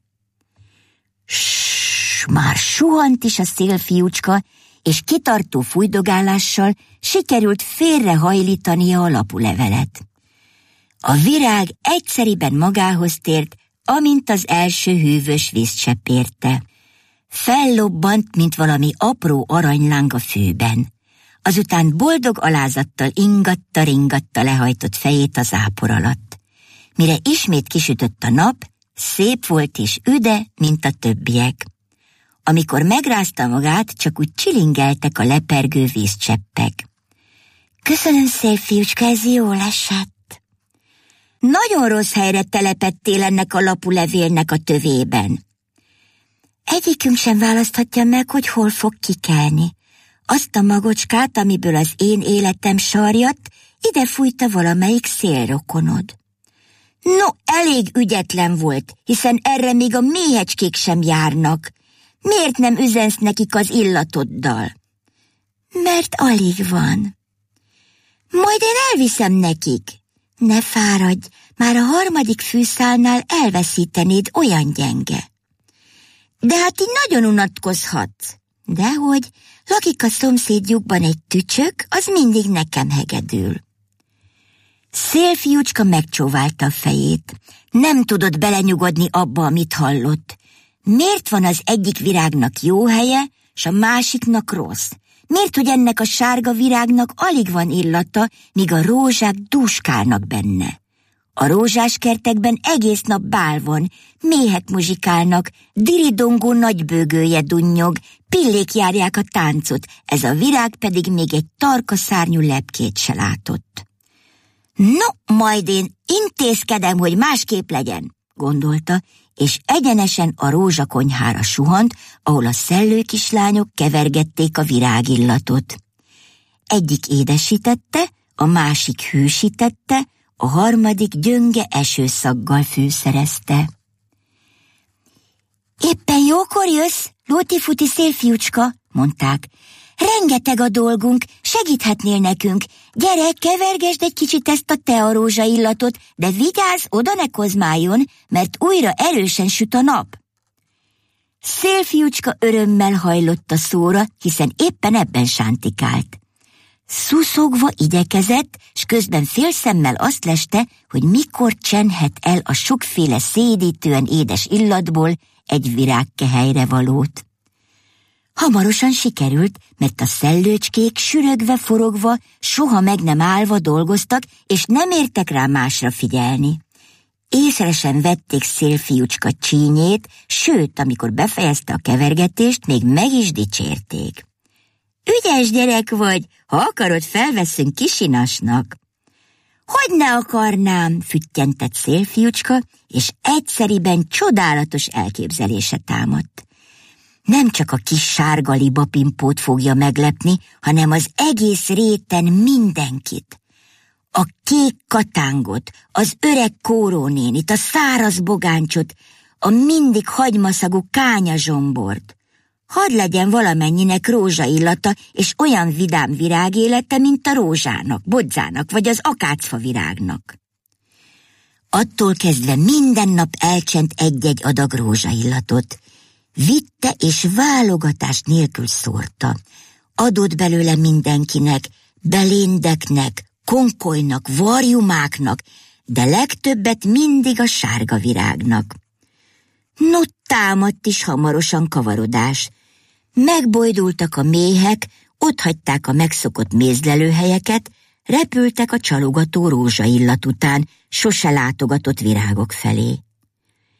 Ssss, már suhant is a szélfiúcska, és kitartó fújdogálással sikerült félrehajlítania a lapulevelet. A virág egyszeriben magához tért, amint az első hűvös vízcsepp érte. Fellobbant, mint valami apró aranyláng a fűben. Azután boldog alázattal ingatta-ringatta lehajtott fejét az zápor alatt. Mire ismét kisütött a nap, szép volt és üde, mint a többiek. Amikor megrázta magát, csak úgy csilingeltek a lepergő vízcseppek. Köszönöm szép, fiúcska, ez jól esett. Nagyon rossz helyre telepettél ennek a lapulevélnek a tövében. Egyikünk sem választhatja meg, hogy hol fog kikelni. Azt a magocskát, amiből az én életem sarjadt, ide fújta valamelyik szélrokonod. No, elég ügyetlen volt, hiszen erre még a méhecskék sem járnak. Miért nem üzensz nekik az illatoddal? Mert alig van. Majd én elviszem nekik. Ne fáradj, már a harmadik fűszálnál elveszítenéd, olyan gyenge. De hát így nagyon unatkozhatsz. Dehogy, lakik a szomszédjukban egy tücsök, az mindig nekem hegedül. Szélfiúcska megcsóválta a fejét. Nem tudott belenyugodni abba, amit hallott. Miért van az egyik virágnak jó helye, s a másiknak rossz? Miért, hogy ennek a sárga virágnak alig van illata, míg a rózsák dúskálnak benne? A rózsáskertekben egész nap bál van, méhek muzsikálnak, diridongó nagybőgője dunnyog, pillék járják a táncot, ez a virág pedig még egy tarka szárnyú lepkét se látott. No, majd én intézkedem, hogy másképp legyen, gondolta, és egyenesen a rózsakonyhára suhant, ahol a szellő kislányok kevergették a virágillatot. Egyik édesítette, a másik hűsítette, a harmadik gyönge esőszaggal fűszerezte. Éppen jókor jössz, lóti-futi szélfiúcska, mondták. Rengeteg a dolgunk, segíthetnél nekünk. Gyere, kevergesd egy kicsit ezt a tearózsa illatot, de vigyázz, oda ne kozmáljon, mert újra erősen süt a nap. Szélfiúcska örömmel hajlott a szóra, hiszen éppen ebben sántikált. Szuszogva igyekezett, s közben félszemmel azt leste, hogy mikor csenhet el a sokféle szédítően édes illatból egy virágkehelyre valót. Hamarosan sikerült, mert a szellőcskék sürögve, forogva, soha meg nem állva dolgoztak, és nem értek rá másra figyelni. Észre sem vették szélfiúcska csínyét, sőt, amikor befejezte a kevergetést, még meg is dicsérték. Ügyes gyerek vagy, ha akarod, felveszünk kisinasnak. Hogy ne akarnám, füttyentett szélfiúcska, és egyszeriben csodálatos elképzelése támadt. Nem csak a kis sárga libapimpót fogja meglepni, hanem az egész réten mindenkit. A kék katángot, az öreg kórónénit, a száraz bogáncsot, a mindig hagymaszagú kányazsombort. Hadd legyen valamennyinek rózsaillata és olyan vidám virágélete, mint a rózsának, bodzának vagy az akácfa virágnak. Attól kezdve minden nap elcsent egy-egy adag rózsaillatot. Vitte és válogatás nélkül szórta. Adott belőle mindenkinek, beléndeknek, konkolynak, varjumáknak, de legtöbbet mindig a sárga virágnak. No, támadt is hamarosan kavarodás. Megbojdultak a méhek, otthagyták a megszokott mézlelőhelyeket, repültek a csalogató rózsaillat után, sose látogatott virágok felé.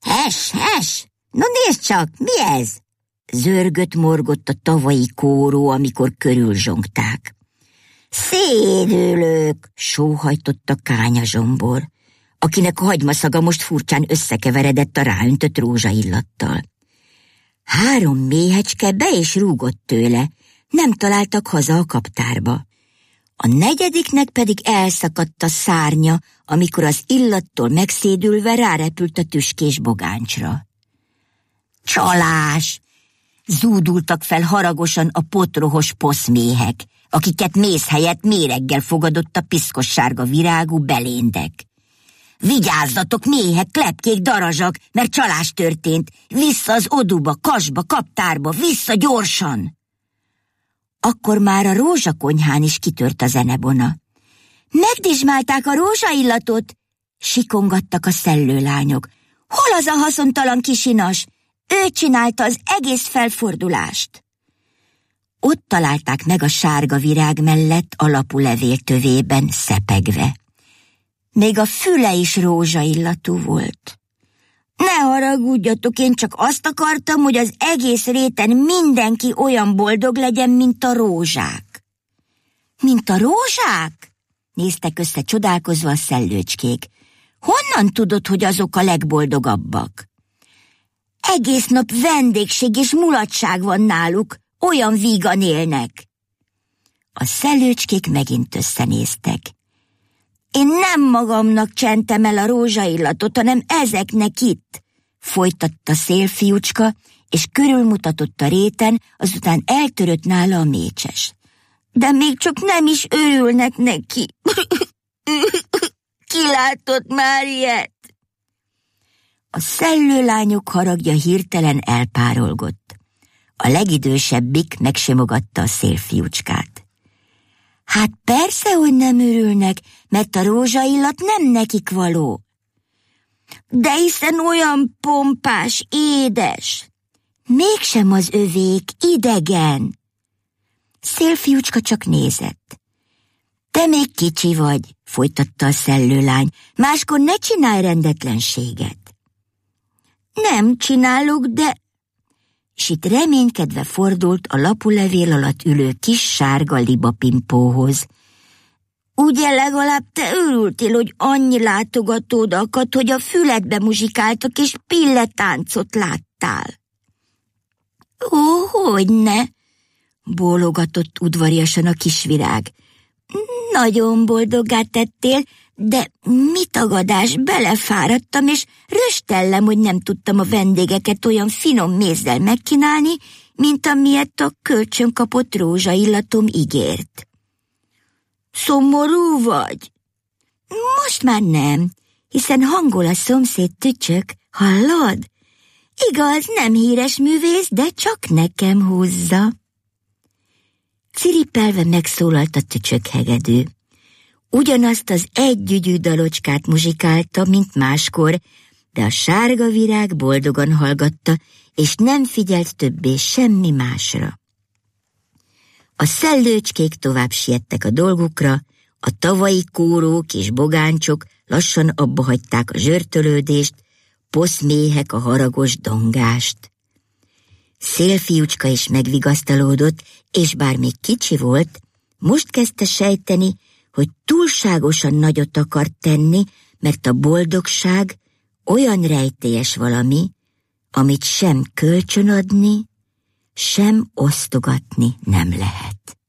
Hes, hes! No nézd csak, mi ez? Zörgött-morgott a tavalyi kóró, amikor körülzsongták. Szédülők, sóhajtott a Kánya Zsombor, akinek a hagymaszaga most furcsán összekeveredett a ráöntött rózsaillattal. Három méhecske be és rúgott tőle, nem találtak haza a kaptárba. A negyediknek pedig elszakadt a szárnya, amikor az illattól megszédülve rárepült a tüskés bogáncsra. Csalás! Zúdultak fel haragosan a potrohos poszméhek, akiket méz helyett méreggel fogadott a piszkos sárga virágú beléndek. Vigyázzatok, méhek, klepkék, darazsak, mert csalás történt. Vissza az oduba, kasba, kaptárba, vissza gyorsan! Akkor már a rózsakonyhán is kitört a zenebona. Megdizsmálták a rózsaillatot, sikongattak a szellőlányok. Hol az a haszontalan kisinas? Ő csinálta az egész felfordulást. Ott találták meg a sárga virág mellett a lapulevél tövében szepegve. Még a füle is rózsaillatú volt. Ne haragudjatok, én csak azt akartam, hogy az egész réten mindenki olyan boldog legyen, mint a rózsák. Mint a rózsák? Néztek össze csodálkozva a szellőcskék. Honnan tudod, hogy azok a legboldogabbak? Egész nap vendégség és mulatság van náluk, olyan vígan élnek. A szellőcskék megint összenéztek. Én nem magamnak csentem el a rózsaillatot, hanem ezeknek itt, folytatta Szélfiúcska, és körülmutatott a réten, azután eltörött nála a mécses. De még csak nem is örülnek neki. Ki látott már ilyet? A szellőlányok haragja hirtelen elpárolgott. A legidősebbik megsimogatta a Szélfiúcskát. Hát persze, hogy nem örülnek, mert a rózsaillat nem nekik való. De hiszen olyan pompás, édes. Mégsem az övék, idegen. Szélfiúcska csak nézett. Te még kicsi vagy, folytatta a szellőlány, máskor ne csinálj rendetlenséget. Nem csinálok, de... S itt reménykedve fordult a lapulevél alatt ülő kis sárga libapimpóhoz. Ugye legalább te örültél, hogy annyi látogatód akadt, hogy a füledbe muzsikáltak és pilletáncot láttál. Ó, hogyne, bólogatott udvariasan a kisvirág. Nagyon boldoggá tettél, de mi tagadás, belefáradtam, és röstellem, hogy nem tudtam a vendégeket olyan finom mézzel megkínálni, mint amilyet a kölcsön kapott rózsaillatom ígért. Szomorú vagy? Most már nem, hiszen hangol a szomszéd Tücsök, hallod? Igaz, nem híres művész, de csak nekem húzza. Ciripelve megszólalt a Tücsök hegedű. Ugyanazt az együgyű dalocskát muzsikálta, mint máskor, de a sárga virág boldogan hallgatta, és nem figyelt többé semmi másra. A szellőcskék tovább siettek a dolgukra, a tavalyi kórók és bogáncsok lassan abbahagyták a zsörtölődést, poszméhek a haragos dongást. Szélfiúcska is megvigasztalódott, és bár még kicsi volt, most kezdte sejteni, hogy túlságosan nagyot akart tenni, mert a boldogság olyan rejtélyes valami, amit sem kölcsönadni, sem osztogatni nem lehet.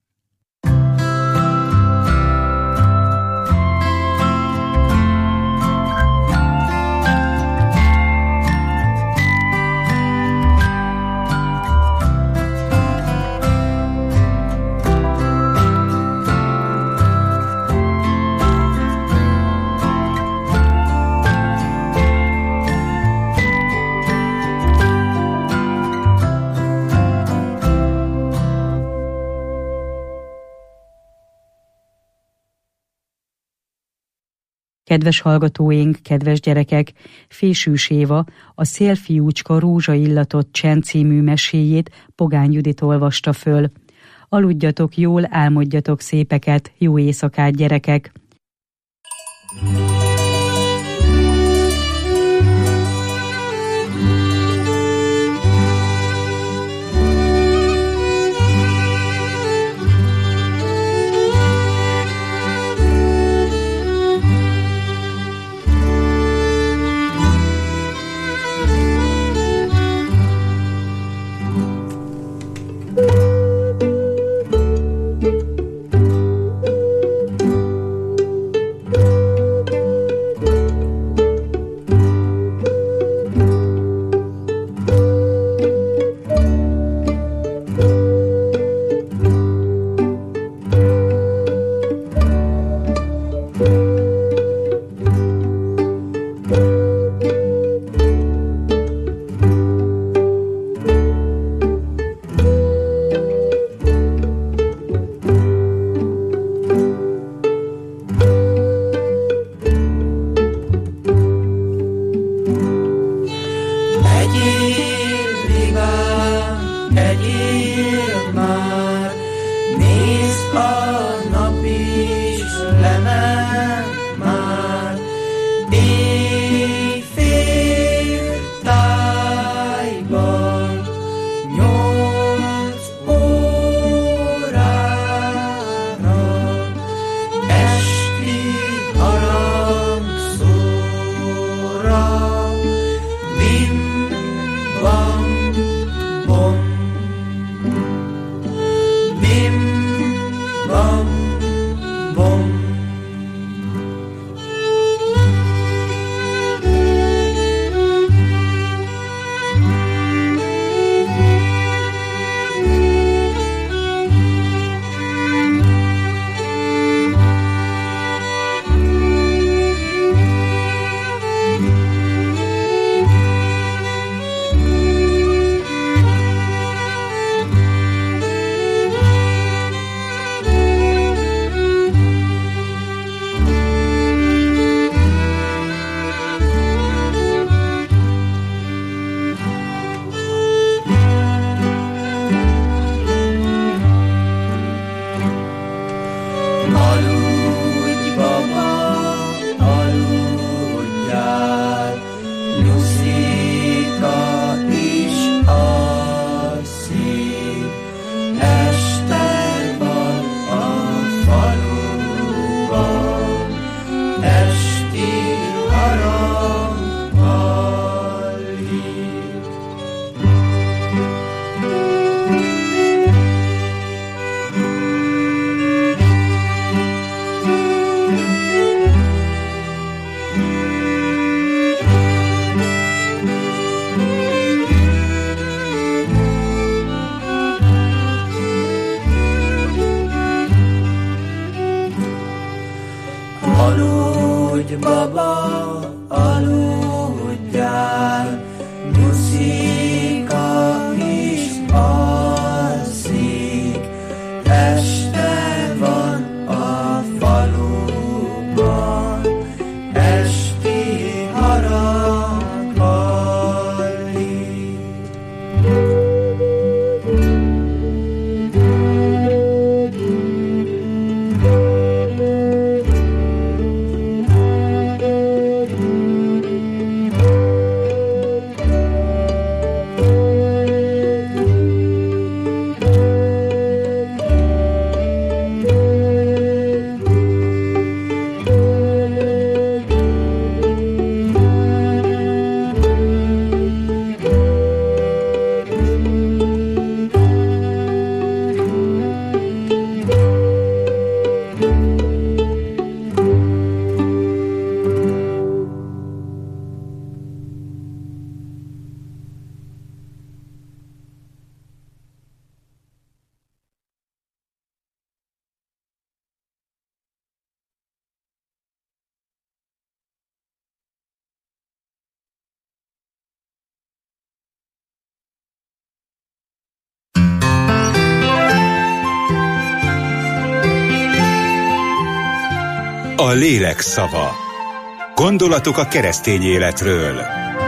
Kedves hallgatóink, kedves gyerekek, Fésűs Éva a Szélfiúcska rózsaillatot csend című meséjét Pogány Judit olvasta föl. Aludjatok jól, álmodjatok szépeket, jó éjszakát, gyerekek! Egyél, vigám, egyél már, nézd, a nap is lement már, éjfél tájban, nyolc órára, esti harangszóra, bim, bam, bom, bim, bam, bom. Aludj, baba, aludjál, Luszika is alszik, este van a faluban, esti harang hallik. Aludj, baba, aludjál, Luszika is alszik, este van a faluban, esti harang hallik. A lélek szava. Gondolatok a keresztény életről.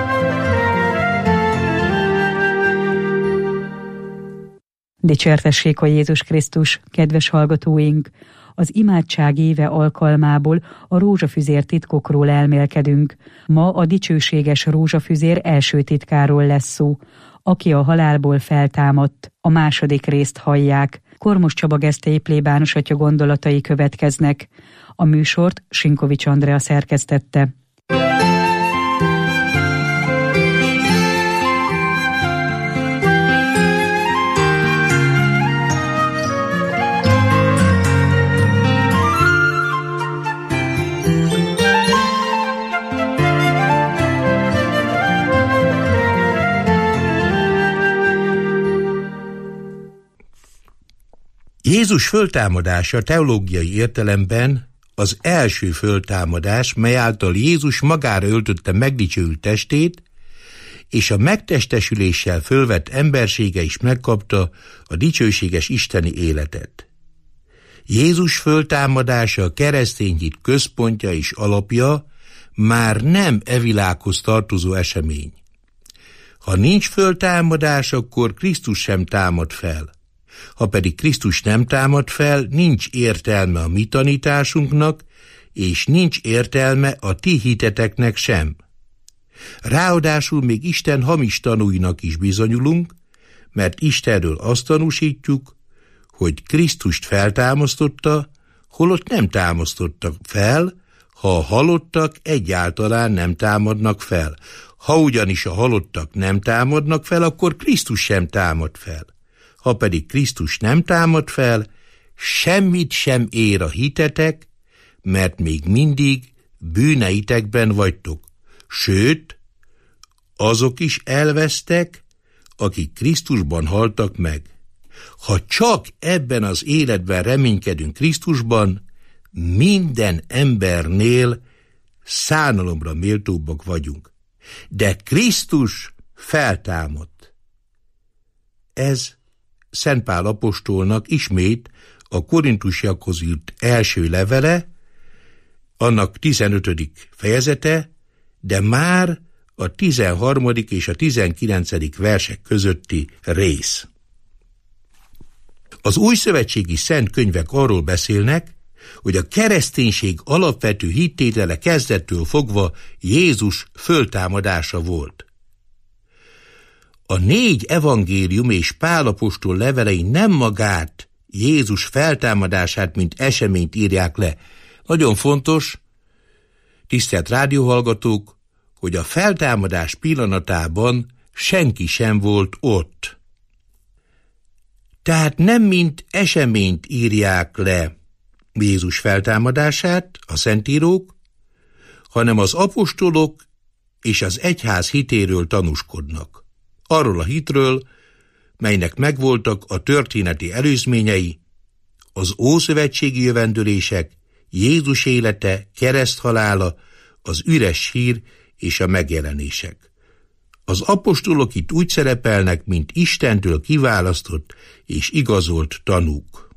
Dicsértessék a Jézus Krisztus, kedves hallgatóink! Az imádság éve alkalmából a rózsafüzér titkokról elmélkedünk. Ma a dicsőséges rózsafüzér első titkáról lesz szó, aki a halálból feltámadt. A második részt hallják. Kormos Csaba Gesztei plébános atya gondolatai következnek. A műsort Sinkovics Andrea szerkesztette. Jézus föltámadása teológiai értelemben az első föltámadás, mely által Jézus magára öltötte megdicsőült testét, és a megtestesüléssel fölvett embersége is megkapta a dicsőséges isteni életet. Jézus föltámadása a keresztény hit központja és alapja, már nem e világhoz tartozó esemény. Ha nincs föltámadás, akkor Krisztus sem támad fel. Ha pedig Krisztus nem támad fel, nincs értelme a mi tanításunknak, és nincs értelme a ti hiteteknek sem. Ráadásul még Isten hamis tanúinak is bizonyulunk, mert Istenről azt tanúsítjuk, hogy Krisztust feltámasztotta, holott nem támasztottak fel, ha a halottak egyáltalán nem támadnak fel. Ha ugyanis a halottak nem támadnak fel, akkor Krisztus sem támad fel. Ha pedig Krisztus nem támad fel, semmit sem ér a hitetek, mert még mindig bűneitekben vagytok. Sőt, azok is elvesztek, akik Krisztusban haltak meg. Ha csak ebben az életben reménykedünk Krisztusban, minden embernél szánalomra méltóbbak vagyunk. De Krisztus feltámadt. Ez Szent Pál apostolnak ismét a Korintusiakhoz írt első levele, annak tizenötödik fejezete, de már a tizenharmadik és a tizenkilencedik versek közötti rész. Az újszövetségi szent könyvek arról beszélnek, hogy a kereszténység alapvető hittétele kezdettől fogva Jézus föltámadása volt. A négy evangélium és Pál apostol levelei nem magát, Jézus feltámadását, mint eseményt írják le. Nagyon fontos, tisztelt rádióhallgatók, hogy a feltámadás pillanatában senki sem volt ott. Tehát nem mint eseményt írják le Jézus feltámadását a szentírók, hanem az apostolok és az egyház hitéről tanúskodnak. Arról a hitről, melynek megvoltak a történeti előzményei, az ószövetségi jövendőlések, Jézus élete, kereszthalála, az üres hír és a megjelenések. Az apostolok itt úgy szerepelnek, mint Istentől kiválasztott és igazolt tanúk.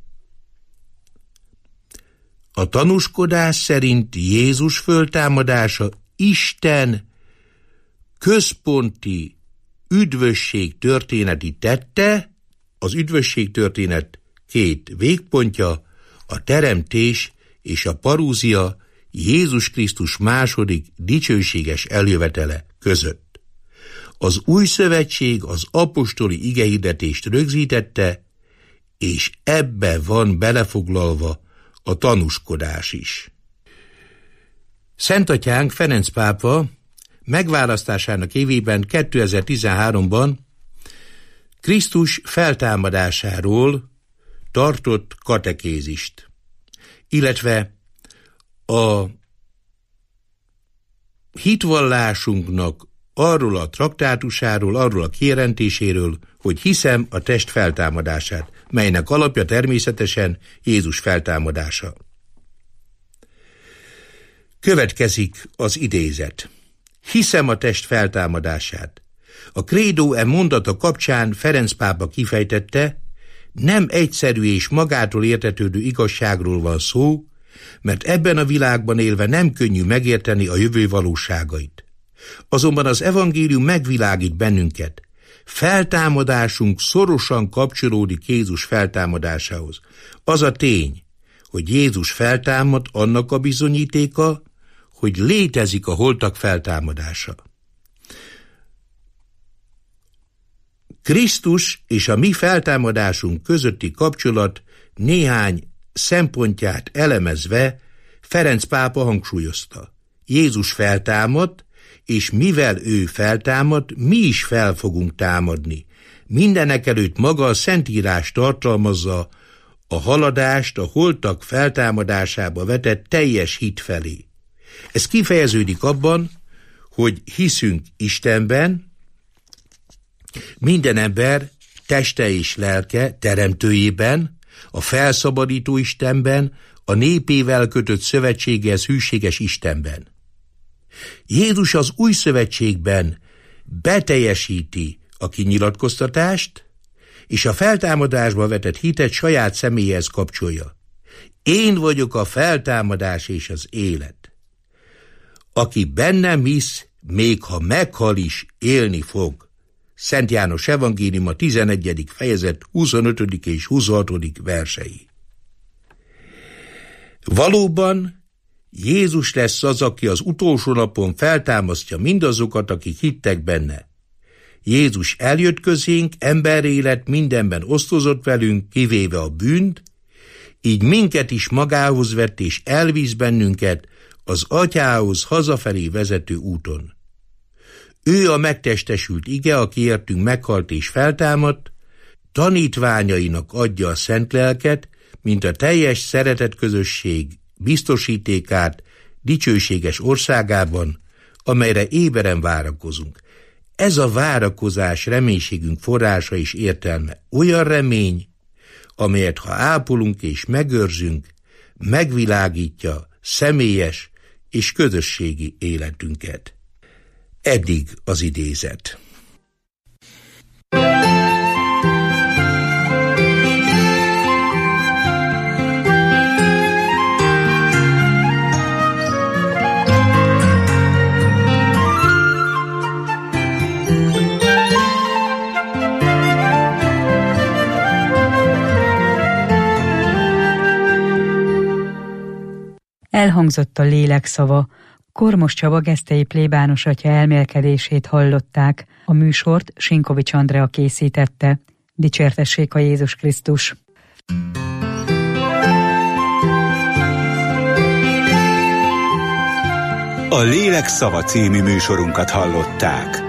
A tanúskodás szerint Jézus föltámadása Isten központi üdvösség történeti tette, az üdvösség történet két végpontja, a teremtés és a parúzia Jézus Krisztus második dicsőséges eljövetele között. Az új szövetség az apostoli igehirdetést rögzítette, és ebbe van belefoglalva a tanúskodás is. Szentatyánk Ferenc pápa megválasztásának évében kétezer-tizenháromban Krisztus feltámadásáról tartott katekézist, illetve a hitvallásunknak arról a traktátusáról, arról a kijelentéséről, hogy hiszem a test feltámadását, melynek alapja természetesen Jézus feltámadása. Következik az idézet. Hiszem a test feltámadását. A krédó e mondata kapcsán Ferenc pápa kifejtette, nem egyszerű és magától értetődő igazságról van szó, mert ebben a világban élve nem könnyű megérteni a jövő valóságait. Azonban az evangélium megvilágít bennünket. Feltámadásunk szorosan kapcsolódik Jézus feltámadásához. Az a tény, hogy Jézus feltámad, annak a bizonyítéka, hogy létezik a holtak feltámadása. Krisztus és a mi feltámadásunk közötti kapcsolat néhány szempontját elemezve Ferenc pápa hangsúlyozta. Jézus feltámad, és mivel ő feltámad, mi is fel fogunk támadni. Mindenekelőtt maga a Szentírás tartalmazza a haladást a holtak feltámadásába vetett teljes hit felé. Ez kifejeződik abban, hogy hiszünk Istenben, minden ember teste és lelke teremtőjében, a felszabadító Istenben, a népével kötött szövetséghez hűséges Istenben. Jézus az új szövetségben beteljesíti a kinyilatkoztatást, és a feltámadásba vetett hitet saját személyhez kapcsolja. Én vagyok a feltámadás és az élet. Aki bennem hisz, még ha meghal is, élni fog. Szent János Evangélium a tizenegyedik fejezet huszonötödik és huszonhatodik versei. Valóban Jézus lesz az, aki az utolsó napon feltámasztja mindazokat, akik hittek benne. Jézus eljött közénk, emberré lett, mindenben osztozott velünk, kivéve a bűnt, így minket is magához vett és elvisz bennünket az Atyához hazafelé vezető úton. Ő a megtestesült ige, aki értünk meghalt és feltámadt, tanítványainak adja a szent lelket, mint a teljes szeretetközösség biztosítékát dicsőséges országában, amelyre éberen várakozunk. Ez a várakozás reménységünk forrása és értelme. Olyan remény, amelyet ha ápolunk és megőrzünk, megvilágítja személyes és közösségi életünket. Eddig az idézet. Elhangzott a lélek szava. Kormos Csaba gesztei plébános atya elmélkedését hallották. A műsort Sinkovics Andrea készítette. Dicsértessék a Jézus Krisztus! A Lélek szava című műsorunkat hallották.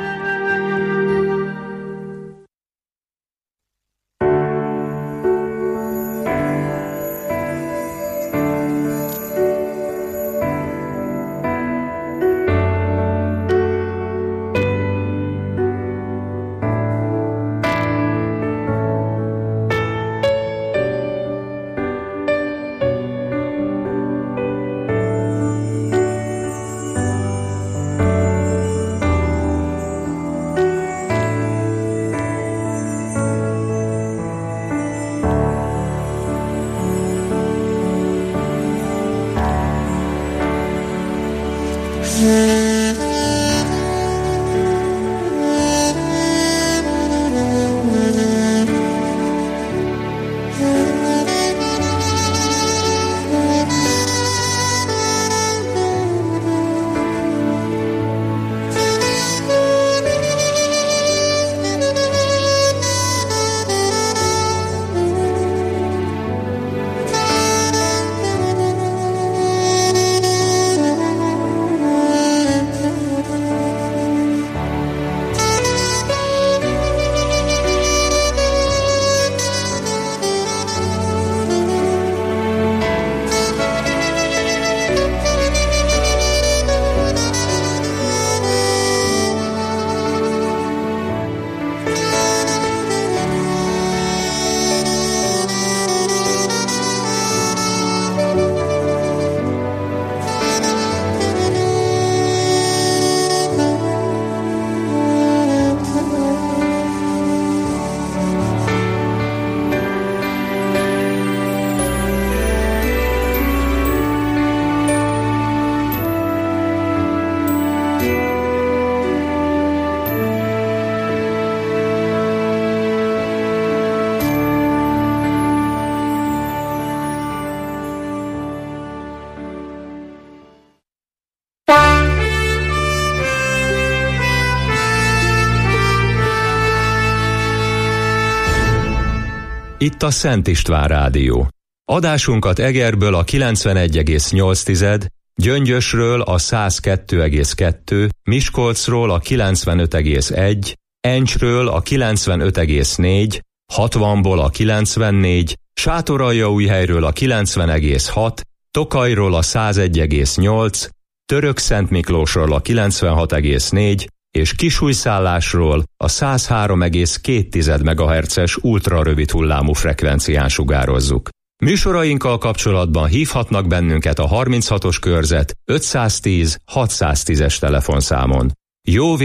Itt a Szent István Rádió. Adásunkat Egerből a kilencvenegy egész nyolc, Gyöngyösről a száz kettő egész kettő, Miskolcról a kilencvenöt egész egy, Encsről a kilencvenöt egész négy, hatvanból a kilencvennégy, Sátoraljaújhelyről a kilencven egész hat, Tokajról a száz egy egész nyolc, Törökszentmiklósról a kilencvenhat egész négy, és Kisújszállásról a száz három egész két megahertzes ultrarövid hullámú frekvencián sugározzuk. Műsorainkkal kapcsolatban hívhatnak bennünket a harminchatos körzet ötszáztíz hatszáztízes telefonszámon. Jó